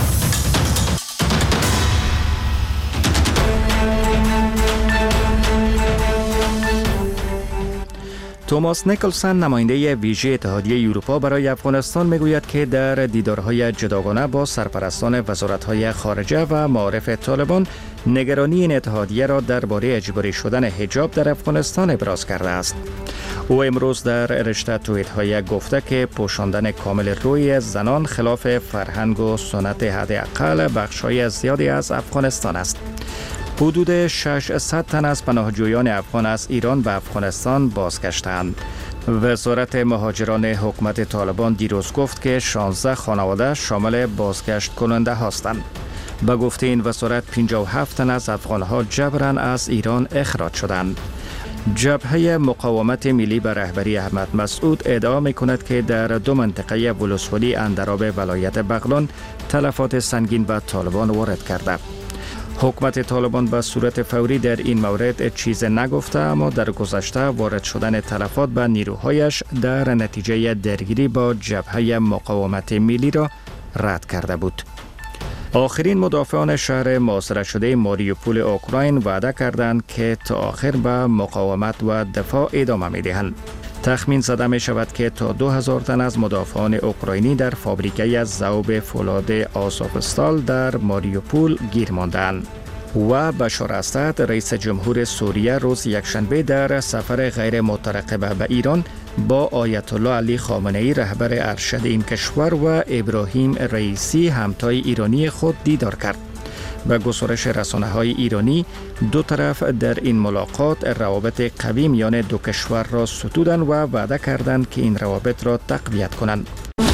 توماس نیکلسن نماینده ویژه اتحادیه اروپا برای افغانستان میگوید که در دیدارهای جداگانه با سرپرستان وزارت‌های خارجه و معارف طالبان نگرانی این اتحادیه را درباره اجباری شدن حجاب در افغانستان ابراز کرده است. او امروز در رشته توییت‌های گفته که پوشاندن کامل روی زنان خلاف فرهنگ و سنت حداقل بخش‌های زیادی از افغانستان است. حدود 600 تن از پناهجویان افغان از ایران به افغانستان بازگشتند. وزارت مهاجران حکومت طالبان دیروز گفت که 16 خانواده شامل بازگشت کننده هستند. به گفته این وزارت 57 تن از افغانها جبراً از ایران اخراج شدند. جبهه مقاومت ملی به رهبری احمد مسعود ادعا می‌کند که در 2 منطقه ولسوالی اندراب ولایت بغلان تلفات سنگین به طالبان وارد کرده. حکومت طالبان به صورت فوری در این مورد چیز نگفته، اما در گذشته وارد شدن تلفات به نیروهایش در نتیجه درگیری با جبهه مقاومت ملی را رد کرده بود. آخرین مدافعان شهر محاصره شده ماریوپول اوکراین وعده کردند که تا آخر به مقاومت و دفاع ادامه می‌دهند. تخمین زده می شود که تا 2000 تن از مدافعان اوکراینی در فابریکه ذوب فولاد آزوفستال در ماریوپول گیر ماندند. و بشار اسد رئیس جمهور سوریه روز یکشنبه در سفر غیر مترقبه به ایران با آیت الله علی خامنه ای رهبر ارشد این کشور و ابراهیم رئیسی همتای ایرانی خود دیدار کرد. به گزارش رسانه‌های ایرانی، دو طرف در این ملاقات روابط قوی میان دو کشور را ستودند و وعده کردند که این روابط را تقویت کنند.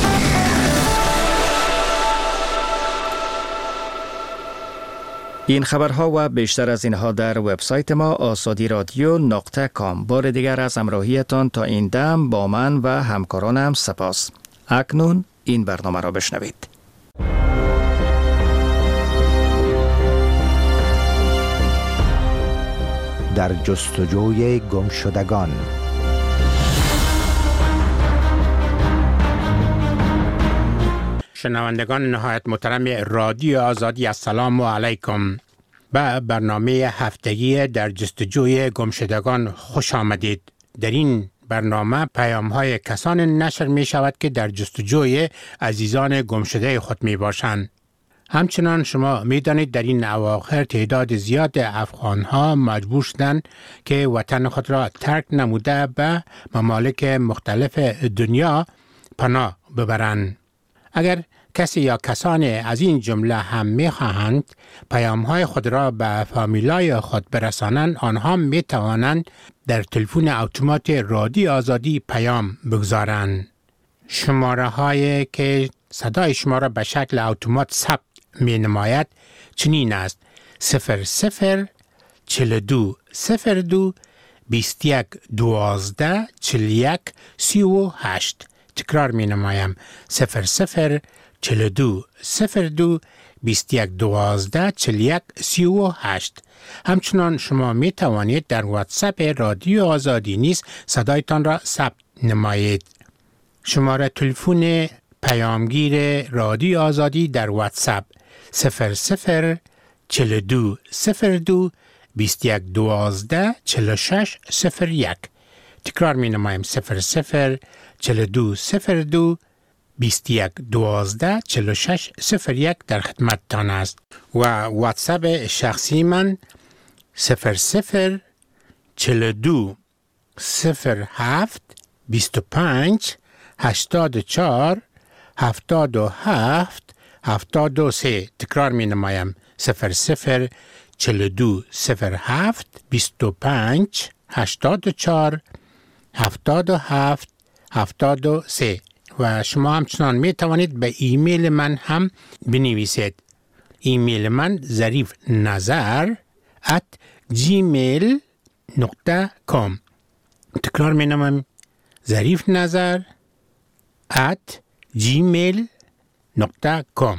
این خبرها و بیشتر از اینها در وبسایت ما azadiradyo.com. بار دیگر از همراهیتان تا این دم با من و همکارانم سپاس. اکنون این برنامه را بشنوید. در جستجوی گمشدگان. شنوندگان نهایت محترم رادیو آزادی، السلام علیکم. به برنامه هفتگی در جستجوی گمشدگان خوش آمدید. در این برنامه پیام‌های کسان نشر می شود که در جستجوی عزیزان گمشده خود می باشند. همچنان شما می دانید در این اواخر تعداد زیاد افغان‌ها مجبور شدند که وطن خود را ترک نموده به ممالک مختلف دنیا پناه ببرند. اگر کسی یا کسانی از این جمله هم می خواهند پیام‌های خود را به فامیلای خود برسانند، آنها می توانند در تلفن اتومات رادیو آزادی پیام بگذارند. شماره هایی که صدای شما را به شکل اتومات ثبت می نماید چنین است: 00 42 02 21 12 41 38. تکرار می نمایم 00 42 02 21 12 41 38. همچنان شما می توانید در واتساپ رادیو آزادی نیز صدایتان را ثبت نمایید. شماره تلفن پیامگیر رادیو آزادی در واتساپ 00 42 02 21 12 46 01. تکرار می نمایم 00 42 02 21 12 46 01 در خدمت تان است و واتساپ شخصی من 00 42 07 25 84 77 73. تکرار می نمایم 00 42 07 25 84 77 73. و شما همچنان می توانید به ایمیل من هم بنویسید. ایمیل من zarifnazar@gmail.com. تکرار می نمایم zarifnazar@gmail.com.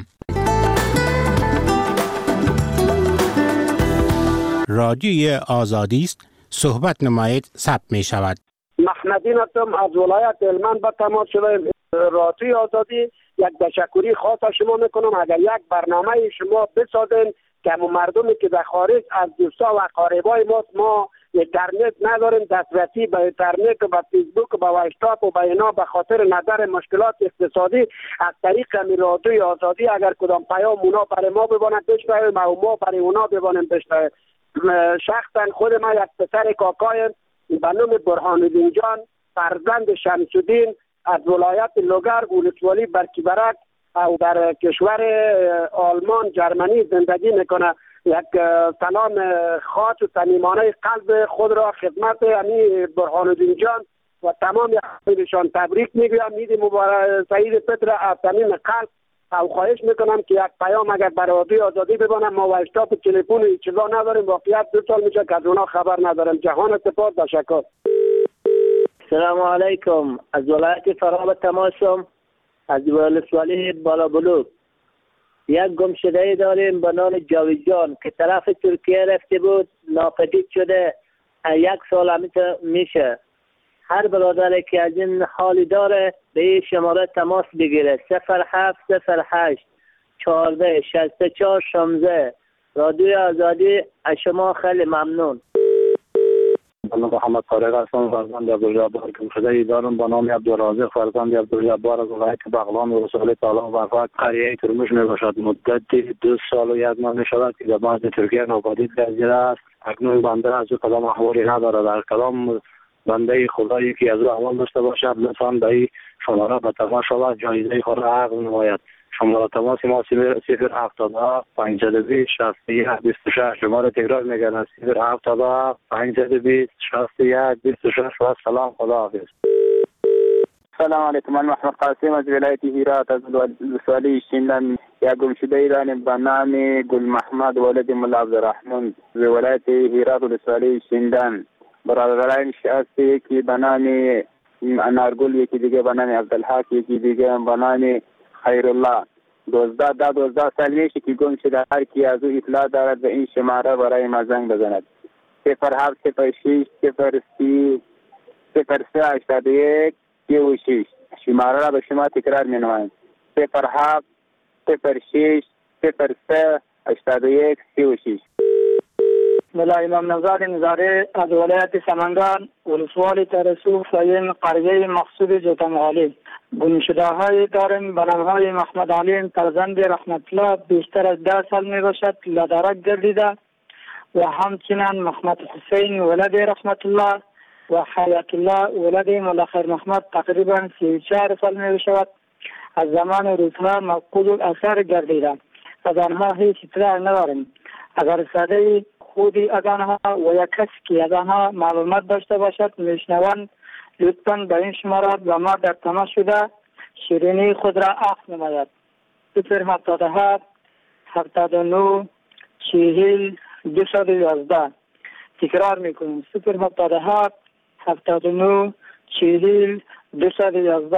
رادیوی آزادی است. صحبت نمایید ثبت می شود. محمدین هستم از ولایت هلمند به تماس شدم. رادیوی آزادی یک تشکری خاص شما میکنم. اگر یک برنامه شما بسازین که مردمی که در خارج از دوستا و اقاربای ما اینترنت نداریم، دسترسی به اینترنت و به فیسبوک و به واتساپ و به اینا به خاطر نظر مشکلات اقتصادی از طریق رادیوی آزادی اگر کدام پیام اونا برای ما ببانند بشنویم و ما برای اونا ببانیم بشنویم. شخصا خود من یک پسر کاکایم به نام برهان‌الدین جان، فرزند شمس‌الدین، از ولایت لوگر ولسوالی برکیبرک او در کشور آلمان جرمنی زندگی میکنه. یک سلام خاص و صمیمانه قلب خود را خدمت امی برهان‌الدین جان و تمام اهالیشان تبریک میگویم. عید مبارک سعید فطر از صمیم قلب. او خواهش میکنم که یک پیام اگر برای رادیوی آزادی ببانم، ما واتساپ تلفن هیچ چیزا نداریم، واقعیت 2 سال میشه که از اونا خبر ندارم. جهان سپاس، تشکر. سلام علیکم. از ولایت فراه تماسم، از ولسوالی بالابلوک. یک گمشده داریم به نام جاوید جان که طرف ترکیه رفته بود، ناپدید شده. 1 سال میشه. هر برادری که از این حالی داره به این شماره تماس بگیره 0708 14 64 16. رادیوی آزادی از شما خیلی ممنون. من محمد طارق هستم، فرزند عبدالجبار گمشده دارم به نام عبدالرازق، فرزند عبدالجبار از ولایت بغلان و رسول طالب و فقط قریه ترمش میباشد. مدت 2 سال و 1 ماه میشود که در بعض ترکیه ناپدید گردیده است. اکنون بنده از او کدام احوالی نداره. در کدام بنده خدایی که از او احوال داشته باشد لطفاً به این شماره به تماس شود، جایزه خود را عقد نماید. شماره تماس ما 070 520 61 26. شماره تکرار میگن 070 520 61 26. و سلام، خداحافظ. سلام علیکم. من محمد قاسم از ولایت هرات از ولسوالی شیندن. یک گمشده داریم به نام گل محمد ولد ملا عبدالرحمن از ولایت هرات ولسوالی شیندن. برادران هستی، یکی به نام انارگل، یکی دیگه به نام عبدالحق، یکی دیگه به نام خیرالله. 12 سال میشه که گم شده. هر کی از او اطلاع دارد به این شماره برای ما زنگ بزند. 07 06 03 81 36. شماره را به شما تکرار می نمایم 07 06 03 81 36. ملا امام نزار نزاره از ولایت سمنگان ولسوالی ترسوخ سایم قریه مقصود جوتمغالی. گمشده های داریم به نامهای محمد علی فرزند رحمت الله، بیشتر از 10 سال می باشد لدرک گردیده، و همچنین محمد حسین ولد رحمت الله و حیات الله ولد مولا خیر محمد تقریبا 34 سال می باشد. از زمان روزها مفقود الاثر گردیده. از آنها هیچ اطلاع نداریم. اگر ساده خودی از آنها و یک کسی که از آنها معلومات داشته باشد میشنوند، لطفاً به این شماره با ما در تماس شده شیرینی خود را عقد نماید. 077 79 40 211. تکرار میکنیم 077 79 40 211.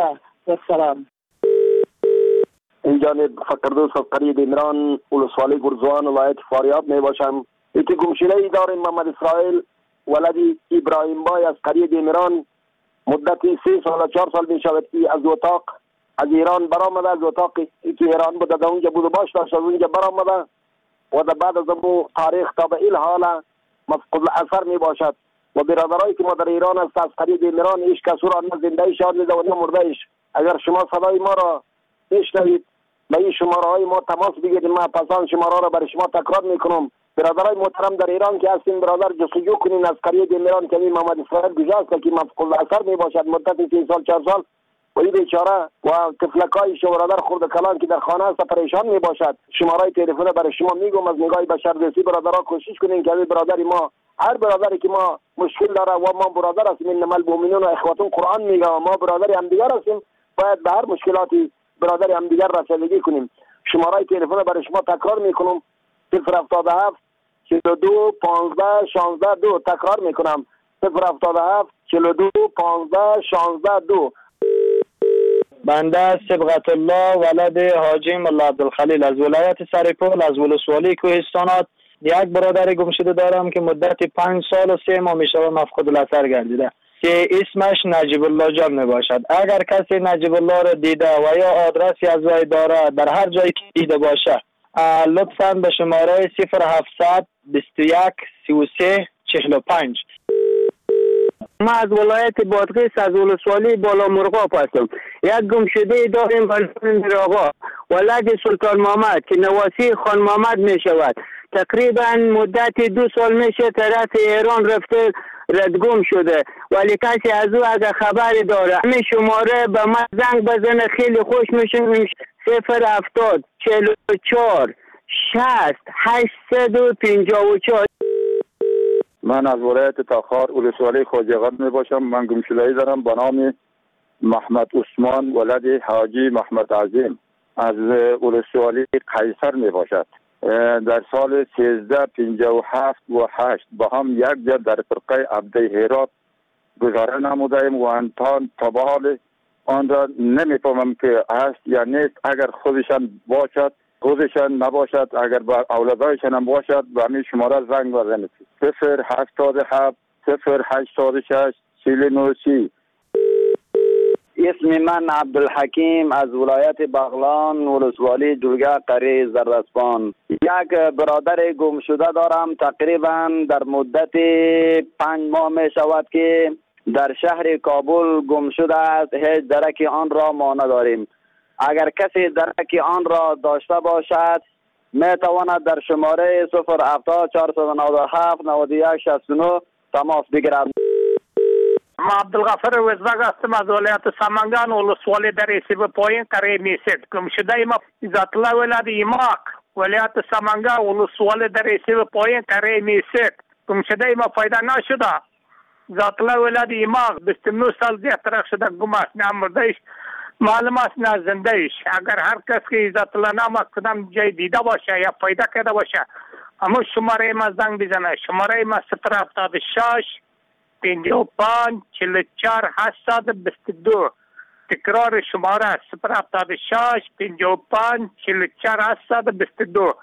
و سلام. این جانب فکردوس از قریه دیمران ولسوالی گرزوان ولایت فاریاب می باشم. یکی گمشده ای داریم محمد اسرائیل ولد ابراهیم بای از قریه دیمران. مدتی 3 سال 4 سال می شود که از اتاق از ایران برآمده، از اتاقی که ایران بوده در اونجا بود و باش داشت از اونجا برآمده و در بعد از اون تاریخ تا به این حال مفقود اثر می باشد و برادرایی که ما در ایران است از قریه دیمران هیچ کس را نه زنده شان دیده و نه مرده ایش. اگر شما صدای ما را بشنوید به این شماره های ما تماس بگیرید، ما پسان شماره را برای شما تکرار میکنم. برادرای محترم در ایران که هستین برادر جستجو کنین از قریه دیمران که محمد اسرائیل گذاشت که مفقود اثر می باشد مدت 3 سال 4 سال و این بیچاره و طفلکای شو برادر خرد کلان که در خانه است پریشان می باشد. شماره تلفن برای شما میگم از نگاه بشردوستی برادرها کوشش کنین که برادری ما هر برادری که ما مشکل داره و ما برادر هستیم انما المؤمنون اخوة قرآن میگه و ما برادر هم دیگر هستیم باید به هر مشکلاتی برادر هم دیگر رسیدگی کنیم. شماره تلفن برای شما تکرار میکنم 077 42 15 16 2 تکرار میکنم 077 42 15 16 2. بنده صبغت الله ولد حاجی ملا عبدالخلیل از ولایت سرپل از ولسوالی کوهستانات یک برادر گمشده دارم که مدت 5 سال و 3 ماه میشه مفقود الاثر گردیده که اسمش نجیب الله جان می باشد. اگر کسی نجیب الله را دیده و یا آدرسی از وی داره در هر جایی که دیده باشه لطفاً به شماره 0700 21 33 45. ما از ولایت بادغیس از ولسوالی بالا مرغاب هستم. یک گمشده داریم به نام میرآقا ولد سلطان محمد که نواسی خان محمد می شود. تقریبا مدت 2 سال میشه طرف ایران رفته ردگم شده ولی کسی از او اگر خبری داره همین شماره به من زنگ بزنه خیلی خوش میشه. 070 44 60 854. من از ولایت تاخار ولسوالی خوجقان می باشم. من گمشده‌ای دارم به نام محمد عثمان ولد حاجی محمد عظیم از ولسوالی قیصر می باشد. در سال 1357 و 8 با هم یک جا در فرقه عبده هرات گذاره نمودیم و انتان تبال آن را نمیفهمم که هست یا نیست. اگر خودشان باشد خودشان نباشد اگر با اولادایشان هم باشد به همین شماره زنگ بزنید 087 086 4930. اسم من عبدالحکیم از ولایت بغلان ولسوالی جلگه قریه زرسپان. یک برادر گم شده دارم تقریبا در مدت 5 ماه می شود که در شهر کابل گم شده است. هیچ درک آن را ما نداریم. اگر کسی درک آن را داشته باشد می تواند در شماره 070 497 91 69 تماس بگیرد. ما عبدالغفر وزبگ هستم از ولایت سمنگان ولسوالی در سیب پایین قریه میسید. گمشده ما عزت الله ولد ایماق ولایت سمنگان ولسوالی در سیب پایین قریه میسید. گمشده ما پیدا نشده. عزت الله ولد ایماق 29 سال دیگه ترک شده گم است نه مردهش معلوم است نه زندهش. اگر هر کس که عزت الله نام کدام جای دیده باشه یا پیدا کرده باشه اما شماره ما زنگ بزنه. شماره ما 076 55 44 822. تکرار شماره 076 55 44 822.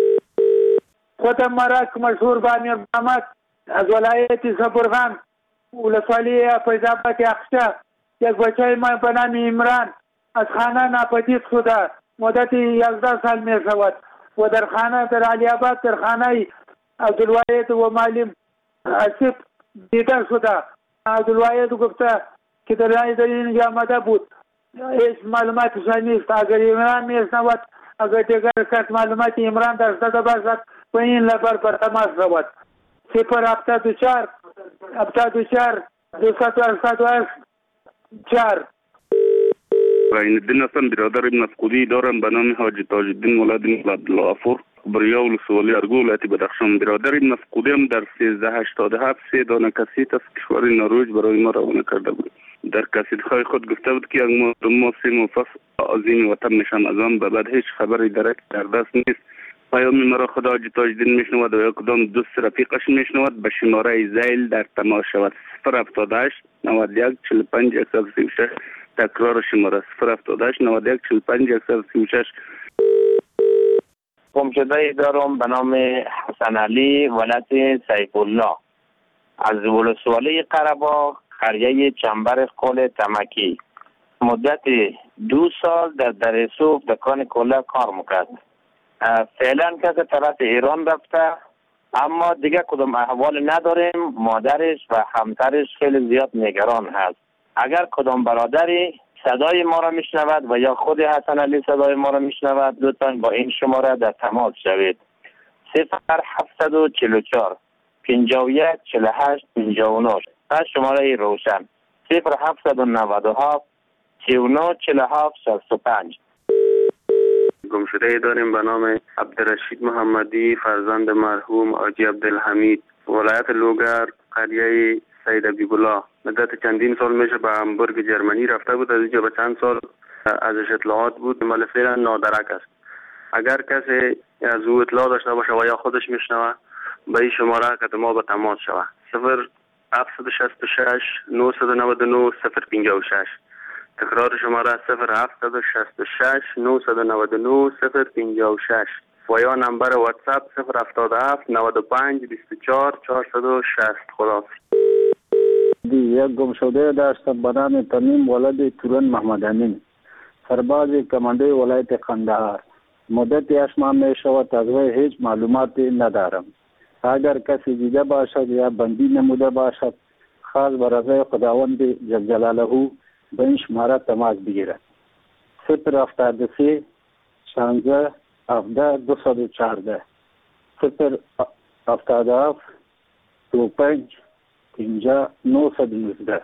خودم مرک مشهور بانی محمد از ولایت زبرغان ولسوالی فیض‌آباد اخشا. یک بچه ما به نام عمران از خانه ناپدید شده مدت 11 سال می شود و در خانه در علی آباد در خانه عبدالواحد و معلم اسیب دیده شده. عبدالواحد گفته که در اینجا آمده بود هیچ معلوماتش نیست. اگر عمران میشنود اگر دیگر کس معلومات عمران داشته باشد و این لبر پر تماس شود 074 74 288 4. این الدین هستم برادر مفقودی دارم به نام حاجی تاج الدین ولد عبدالغفور بریا ولسوالی ارگو ولایت بدخشان. برادر مفقودی هم در 1387 3 دانه کسیت از کشور نروژ برای ما روانه کرده بود. در کسیت‌های خود گفته بود که یک ماه 3 ماه پس عظیم وطن میشم. از آن به بعد هیچ خبری درک در دست نیست. پیام مرا خدا حاجی تاج الدین میشنود و یا کدام دوست رفیقش میشنود به شماره زیل در تماس شود 078 91 45 136 تکرار شماره 078 91 45 136. گمشده دارم به نام حسن علی ولد سیف الله از ولسوالی قره‌باغ قریه چنبر قل تمکی. مدت 2 سال در درسوف دکان کلا کار میکرد. فعلا که طرف ایران رفته، اما دیگه کدام احوال نداریم. مادرش و همسرش خیلی زیاد نگران هست. اگر کدام برادری صدای ما را میشنود و یا خود حسن علی صدای ما را میشنود، لطفاً با این شماره در تماس شوید. 0744 51 48 59. پس شماره روشن 0797 39 47 65. گمشده داریم به نام عبدالرشید محمدی فرزند مرحوم حاجی عبدالحمید، ولایت لوگر، قریه سید عبیب‌الله. مدت چندین سال میشه به همبورگ جرمنی رفته بود. از اینجا به چند سال ازش اطلاعات بود، ولی فعلا نادرک است. اگر کسی از او اطلاع داشته باشه و یا خودش میشنوه، به این شماره که ما به تماس شوه 0766 999 056. تکرار شماره 0766 999 056 و یا نمبر واتساپ 077 95 24 460. خدا. یک گمشده داشتم به نام تمیم ولد تورن محمد امین، سرباز کمانده ولایت قندهار. مدت 8 ماه می شود از وی هیچ معلوماتی ندارم. اگر کسی دیده باشد یا بندی نموده باشد، خاص بر رضای خداوند جل جلاله به این شماره تماس بگیرد. 073 16 17 214 077 25 50 919.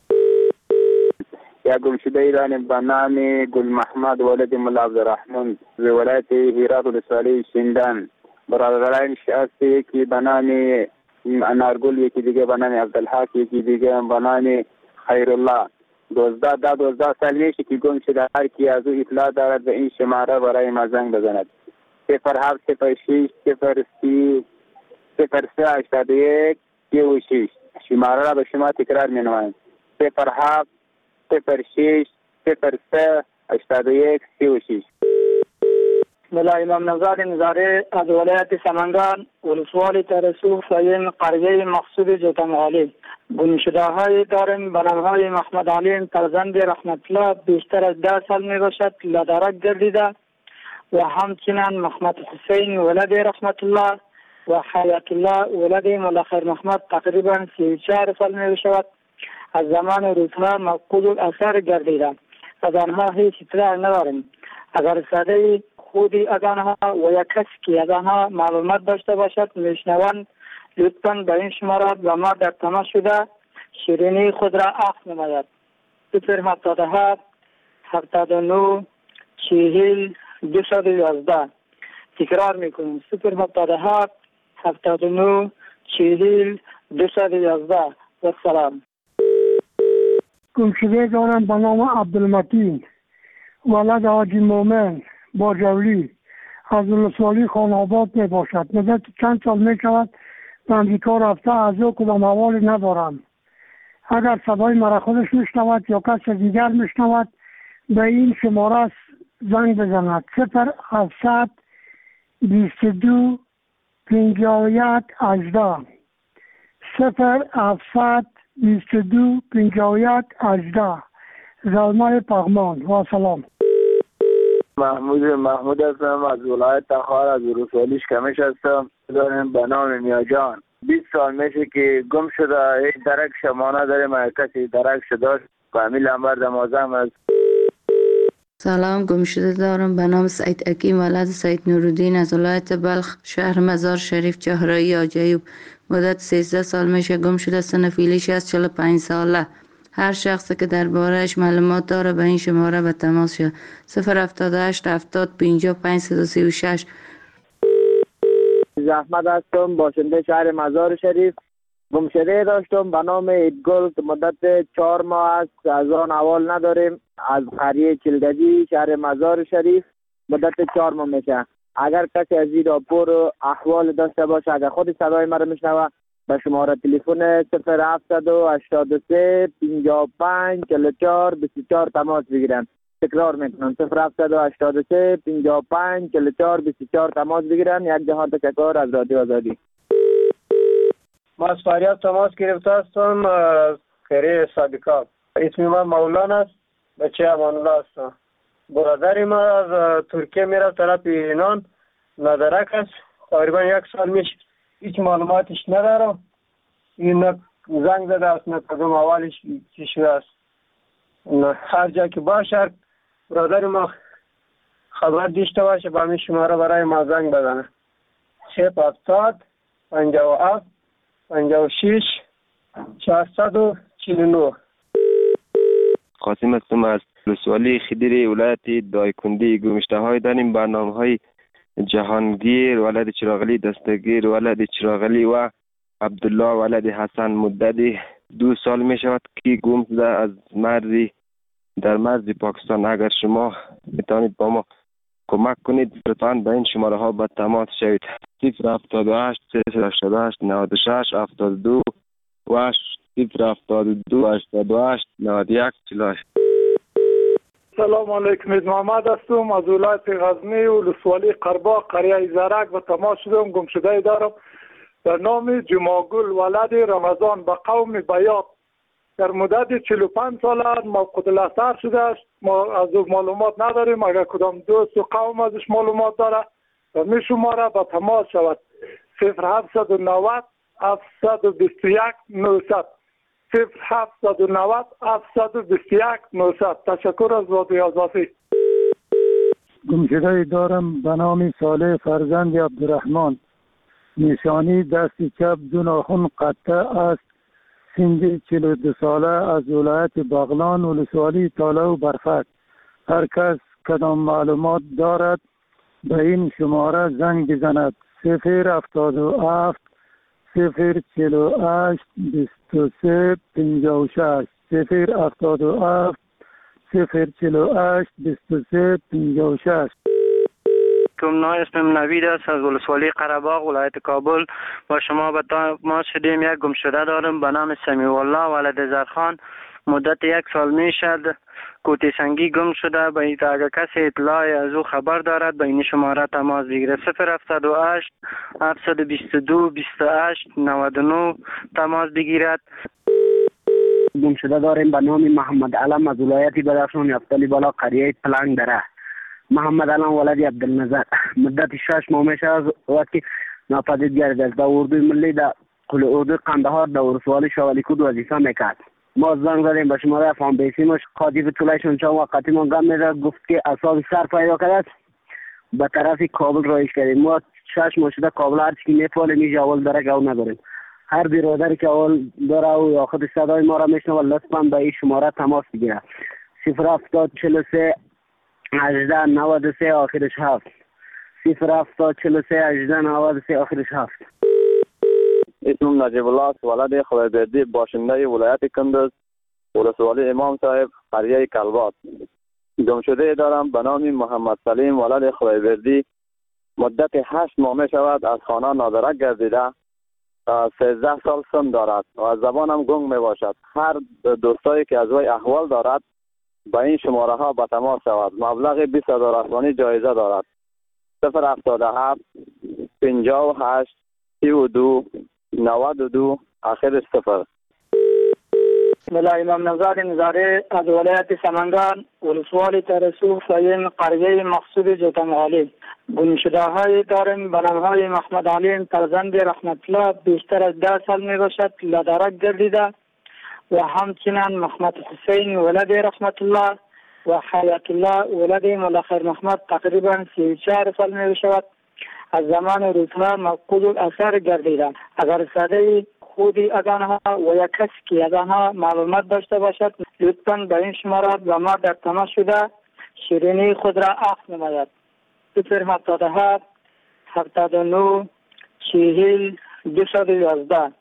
یا گمشده ایران به نام گل محمد ولد ملا عبدالرحمن ز ولایت هرات ولسوالی شیندان. برادرانش هست، یکی به نام انارگل، یکی دیگه به نام عبدالحق، یکی دیگه به نام خیرالله. 12 سال میشه که گم شده. هر کی از او اطلاع دارد به این شماره برای ما زنگ بزند. 0706 03 81 36. شماره را به شما تکرار می نمایم. 07 06 03 81 36. ملا امام نژاد نظاری از ولایت سمنگان ولسوالی ترسوف ساین قریه مقصود جوتمغالی. گمشده های داریم به نامهای محمد علی فرزند رحمت الله بیشتر از 10 سال می باشد لدرک گردیده، و همچنین محمد حسین ولد رحمت الله و حیات الله ولد ملا خیر محمد تقریبا 34 سال می باشد. از زمان روزها مفقود الاثر گردیده. از آنها هیچ اطلاع نداریم. اگر صدای خودی از آنها و یا کسی که از آنها معلومات داشته باشد میشنوند، لطفاً به این شماره با ما در تماس شده شیرینی خود را عفو نماید. 077 79 40 211. تکرار میکنیم 077 79 40 211. و سلام. گمشده دارم به نام عبدالمتین ولد حاجی مومن باجولی از ولسوالی خان‌آباد می باشد. مدت چند سال می شود به امریکا رفته. از او کدام حوالی ندارم. اگر صدای مرا خودش میشنود یا کس دیگر میشنود، به این شماره زنگ بزند. 0700 22 51 18 0700 22 51 18. زلمه پغمان. و سلام. محمود هستم از ولایت تخار، از ولسوالی شکمش هستم. داریم به نام میاجان. 20 سال میشه که گم شده. هیچ درک شما نداریم. اگر کسی درک شده به همین لمبر دمازم است. سلام. گمشده دارم به نام سعید حکیم ولد سید نورالدین از ولایت بلخ، شهر مزار شریف، چهارراه حاجی. مدت 13 سال میشه گم شده. سن فعلیش از 45 ساله. هر شخصی که درباره‌اش معلومات داره به این شماره به تماس شد. 078 70 55 136. زحمت هستم، باشنده شهر مزار شریف. گمشده داشتم به نام ایدگل که مدت 4 ماه است، از آن احوال نداریم. از قریه چلگجی شهر مزار شریف مدت 4 ماه میشه. اگر کسی از این راپور احوال داشته باشه، اگر خود صدای مرا میشنوه، به شماره تلفن 0783 55 44 24 تماس بگیرن. تکرار میکنم 0783 55 44 24 تماس بگیرن. یک جهان تشکر از رادیو آزادی. ما از فاریاب تماس گرفته هستم از خیره سابقات. اسم من مولانا است، بچه امان الله هستم. برادر ما از ترکیه میره طرف ایران، نادرک است، تقریبا 1 سال میشه. هیچ معلوماتش ندارم. این نه زنگ زده است نه کدوم اولش چی شده است. هر جا که باشه برادر ما خبر داشته باشه با همین شماره برای ما زنگ بزنه. 070 57 56 449. قاسم هستم از ولسوالی خدیری ولایت دایکنده. گمشته های داریم برنامه های جهانگیر ولد چراغلی دستگیر ولد چراغلی و عبدالله ولد حسن مدتی 2 سال می شود که گم شده از مرزی در مرز پاکستان. اگر شما میتونید با ما کمک کنید لطفاً به این شماره ها با تماس شوید. 078 388 96 72 و 072 88 91 48. سلام علیکم. محمد هستم از ولایت غزنی ولسوالی قرباق قریه زرک به تماس شدم. گمشده دارم به نام جماگل ولد رمضان به قوم بیات. در مدت 45 سال موقوف الاثر شده است. ما از او معلومات نداریم. اگر کدام دوست و قوم ازش معلومات داره و می شماره به تماس شود 0790 721 900 0790 721 900. تشکر از رادیو آزادی. گمشده دارم به نام صالح فرزند عبدالرحمن. نشانی دست چپ 2 ناخن قطع است. سن 42 ساله از ولایت بغلان ولسوالی تاله و برفک. هر کس کدام معلومات دارد به این شماره زنگ بزند 077 048 23 56 077 048 23 56. اسمم نوید است از ولسوالی قره‌باغ ولایت کابل. با شما به تماس شدیم. یک گمشده دارم به نام سمیع الله ولد زرخان. مدت 1 سال می شد کوتی سنگی گم شده. به اگر کسی اطلاع از او خبر دارد به این شماره تماس بگیره 078 722 28 99 تماس بگیرد. گمشده داریم به نام محمد علم از ولایت بدخشان یفتلی بالا قریه پلنگ دره. محمد علم ولد عبدالنظر. مدت 6 ماه میشه از وقتی ناپدید گردیده است. در اردوی ملی در کل اردوی قندهار در ولسوالی شوالیکود وظیفه میکرد. ما زنگ زدیم به شماره فام بیسیمش قاطی به طولشون چند وقتی ما گم میده گفت که اصاب سر پیدا کرد به طرف کابل رایش کردیم. ما 6 ماه شده کابل هر چی میفعله میشه اول درک او نداریم. هر برادری که اول داره او یا خود صدای ما را میشنوه لطفا به این شماره تماس بگیره 070 43 18 93 آخرش 7 070 43 18 93 آخرش 7. اسمم نجیب الله است ولد خدایبردی باشنده ولایت کندز ولسوالی امام صاحب قریه کلبات. گمشده دارم به نام محمد سلیم ولد خدایبردی. مدت 8 ماه می شود از خانه نادرک گردیده. 13 سال سن دارد و از زبانم گنگ می باشد. هر دوستایی که از وی احوال دارد به این شماره ها به تماس شود. مبلغ 20,000 افغانی جایزه دارد 077 58 32 92 آخرش 0. بسم الله. امام نژاد نظاری از ولایت سمنگان ولسوالی ترسو فاین قریه مقصود جوتنغالی. گمشده های داریم به نام های محمد علیم فرزند رحمت الله بیشتر از 10 سال می باشد لدرک گردیده و همچنین محمد حسین ولد رحمت الله و حیات الله ولد مولا خیر محمد تقریبا 34 سال می باشد از زمان روزها مفقود الاثر گردیده. اگر صدای خودی از آنها و یا کسی که از آنها معلومات داشته باشد لطفاً به این شماره با ما در تماس شده شیرینی خود را اخذ نماید 077 79 40 211.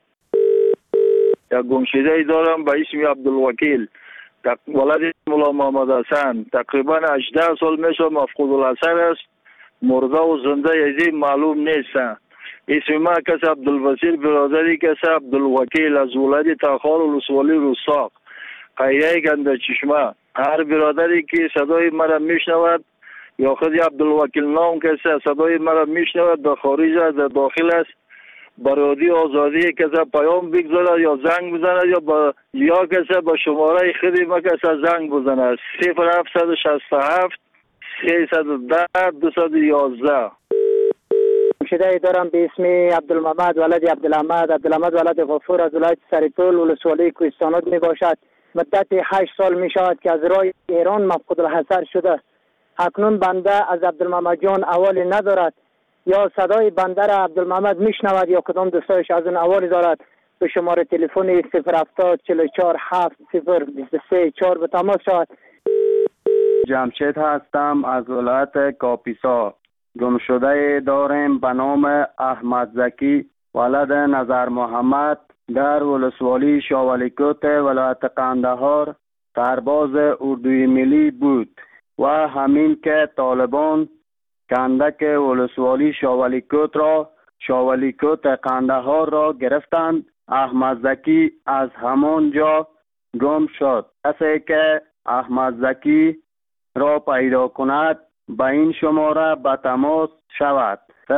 یک گمشده دارم به اسم عبدالوکیل ولد مولا محمد حسن. تقریبا 18 سال میشه مفقود الاثر است. مرده و زنده ازی معلوم نیست. اسم ما کس عبدالوسیل برادری کس عبدالوکیل از ولایت تخار ولسوالی رستاق قریه گنده چشمه. هر برادری که صدای مرا میشنود یا خود عبدالوکیل نام کسی صدای مرا میشنود در خارج است در داخل است برادی آزادی کسی پیام بگذارد یا زنگ بزند یا کسی با شماره خودی ما کسی زنگ بزند 0767 310 211. گمشده دارم به اسم عبدالمحمد ولد عبدالحمد ولد غفور از ولایت سریپول ولسوالی کوهستانات می باشد. مدت 8 سال می شود که از راه ایران مفقود الحضر شده. اکنون بنده از عبدالمحمد جان اوالی ندارد یا صدای بنده را عبدالمحمد میشنود یا کدام دوستایش از اون اوالی دارد. به شماره تلفن 070 44 7 023 4 به تماس شود. جمشید هستم از ولایت کاپیسا. گمشده داریم به نام احمد زکی ولد نظر محمد در ولسوالی شاولیکوت ولایت قندهار سرباز اردوی ملی بود و همین که طالبان کندک ولسوالی شاولیکوت را شاولیکوت قندهار را گرفتند. احمد زکی از همان جا گم شد. کسی که احمد زکی را پیدا کند به این شماره به تماس شود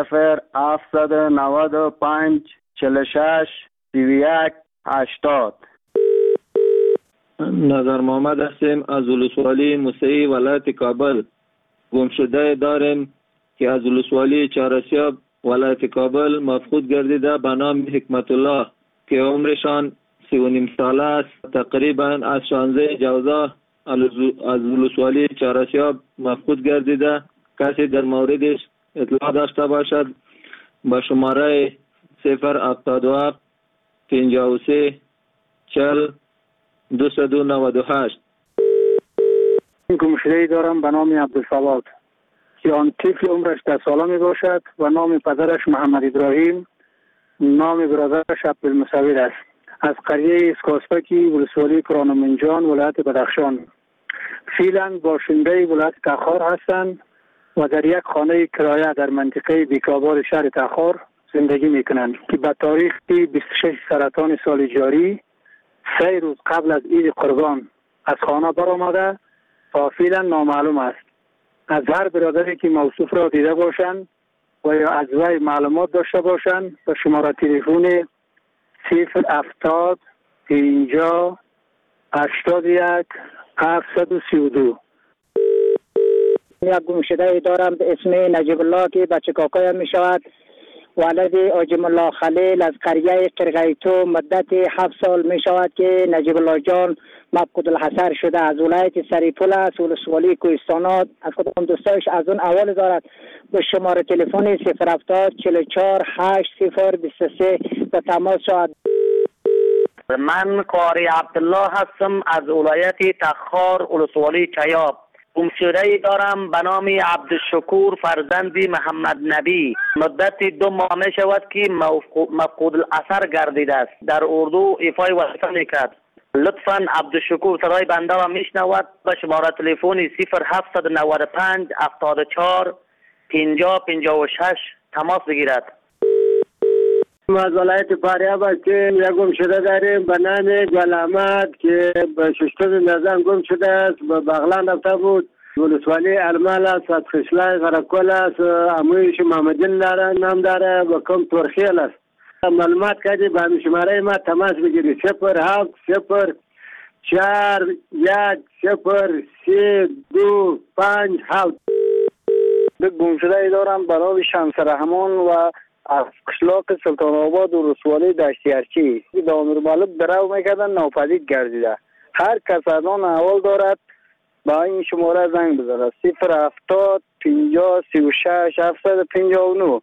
0795 46 31 80. نظر محمد هستیم از ولسوالی موسعی ولایت کابل. گمشده داریم که از ولسوالی چهارسیاب ولایت کابل مفقود گردیده به نام حکمت الله که عمرشان 39 ساله است. تقریبا از 16 جوزا از ولسوالی چهارسیاب مفقود گردیده. کسی در موردش اطلاع داشته باشد با شماره 077 53 40 298. گمشده دارم به نام عبدالصواد که آن طفل عمرش 10 ساله می باشد و نام پدرش محمد ابراهیم، نام برادرش عبدالمصور است. از قریه اسکاسپکی ولسوالی کرانمنجان ولایت بدخشان. فعلا باشنده ولایت تخار هستند و در یک خانه کرایه در منطقه بیکابار شهر تخار زندگی میکنند که به تاریخ 26 سرطان سال جاری 3 روز قبل از عید قربان از خانه برآمده تا فعلا نامعلوم است. از هر برادری که موصوف را دیده باشند و یا از وی معلومات داشته باشند به شماره تلفن 070 50 81 732. یک گمشده دارم به اسم نجیب الله که بچه کاکایم می شود. ولد آجم الله خلیل از قریه قرغیتو. مدت 7 سال می شود که نجیب الله جان مفقود الحضر شده. از ولایت سریپول است ولسوالی کوهستانات. از کدام دوستایش از اون اول دارد به شماره تلفن 070 44 8 023 به تماس شود. من قاری عبدالله هستم از ولایت تخار ولسوالی چیاب. گمشده دارم به نام عبدالشکور فرزند محمد نبی. مدت 2 ماه می شود که مفقود الاثر گردیده است. در اردو ایفای وظیفه میکرد. لطفاً عبدالشکور صدای بنده را میشنود به شماره تلفن 0795 74 50 56 تماس بگیرد. از ولایت فاریاب هستیم. یک گمشده داریم به نام گل احمد که به ششتر نظام گم شده است. به بغلان رفته بود. ولسوالی ارمال است. از خشلای غرقل است. امویش محمدین داره نام داره و کم ترخیل است. معلومات کردی به همین شماره ما تماس بگیری 07 0 4 1 0 3 2 5 7. گمشده دارم به نام شمس رحمان و از قشلاق سلطان آباد و رسوالی دشتی ارچی به امیر مالک درو میکردن ناپدید گردیده. هر کس از آن احوال دارد با این شماره زنگ بزنه 070 50 36 759.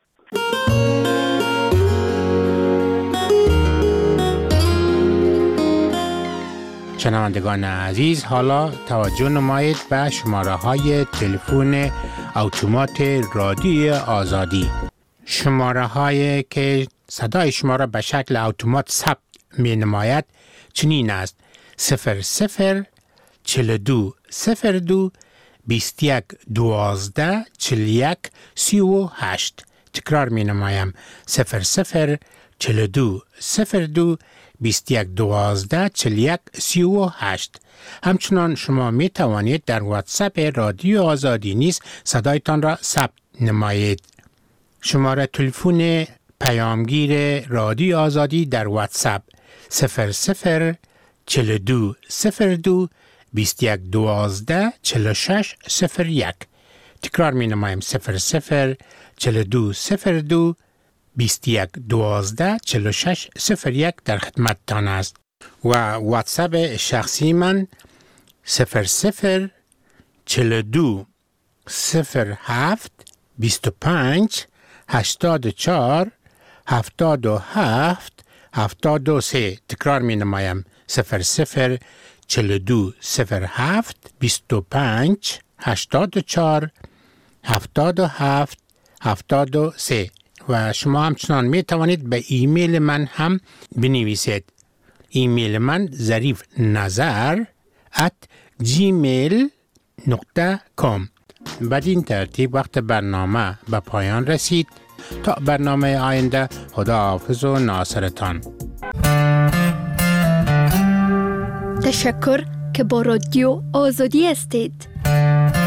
شنوندگان عزیز، حالا توجه نمایید به شماره های تلفن اتومات رادیو آزادی. شماره هایی که صدای شما را به شکل اتومات ثبت می نماید چنین است: 00 42 02 21 12 41 38. تکرار می نمایم 0042 02 21 12 41 38. همچنان شما می توانید در واتساپ رادیو آزادی نیز صدایتان را ثبت نمایید. شماره تلفن پیامگیر رادیو آزادی در واتساپ 0042 02 21 12 46 01. تکرار می نمایم 0042 02 21 12 46 01 در خدمت تان است. و واتساپ شخصی من 0042 07 25 84 77 73. تکرار می نمایم 0042 07 25 84 77 73. و شما همچنان می توانید به ایمیل من هم بنویسید. ایمیل من zarifnazar@gmail.com. بدین ترتیب وقت برنامه به پایان رسید. تا برنامه آینده، خداحافظ و ناصرتان. تشکر که با رادیو آزادی هستید.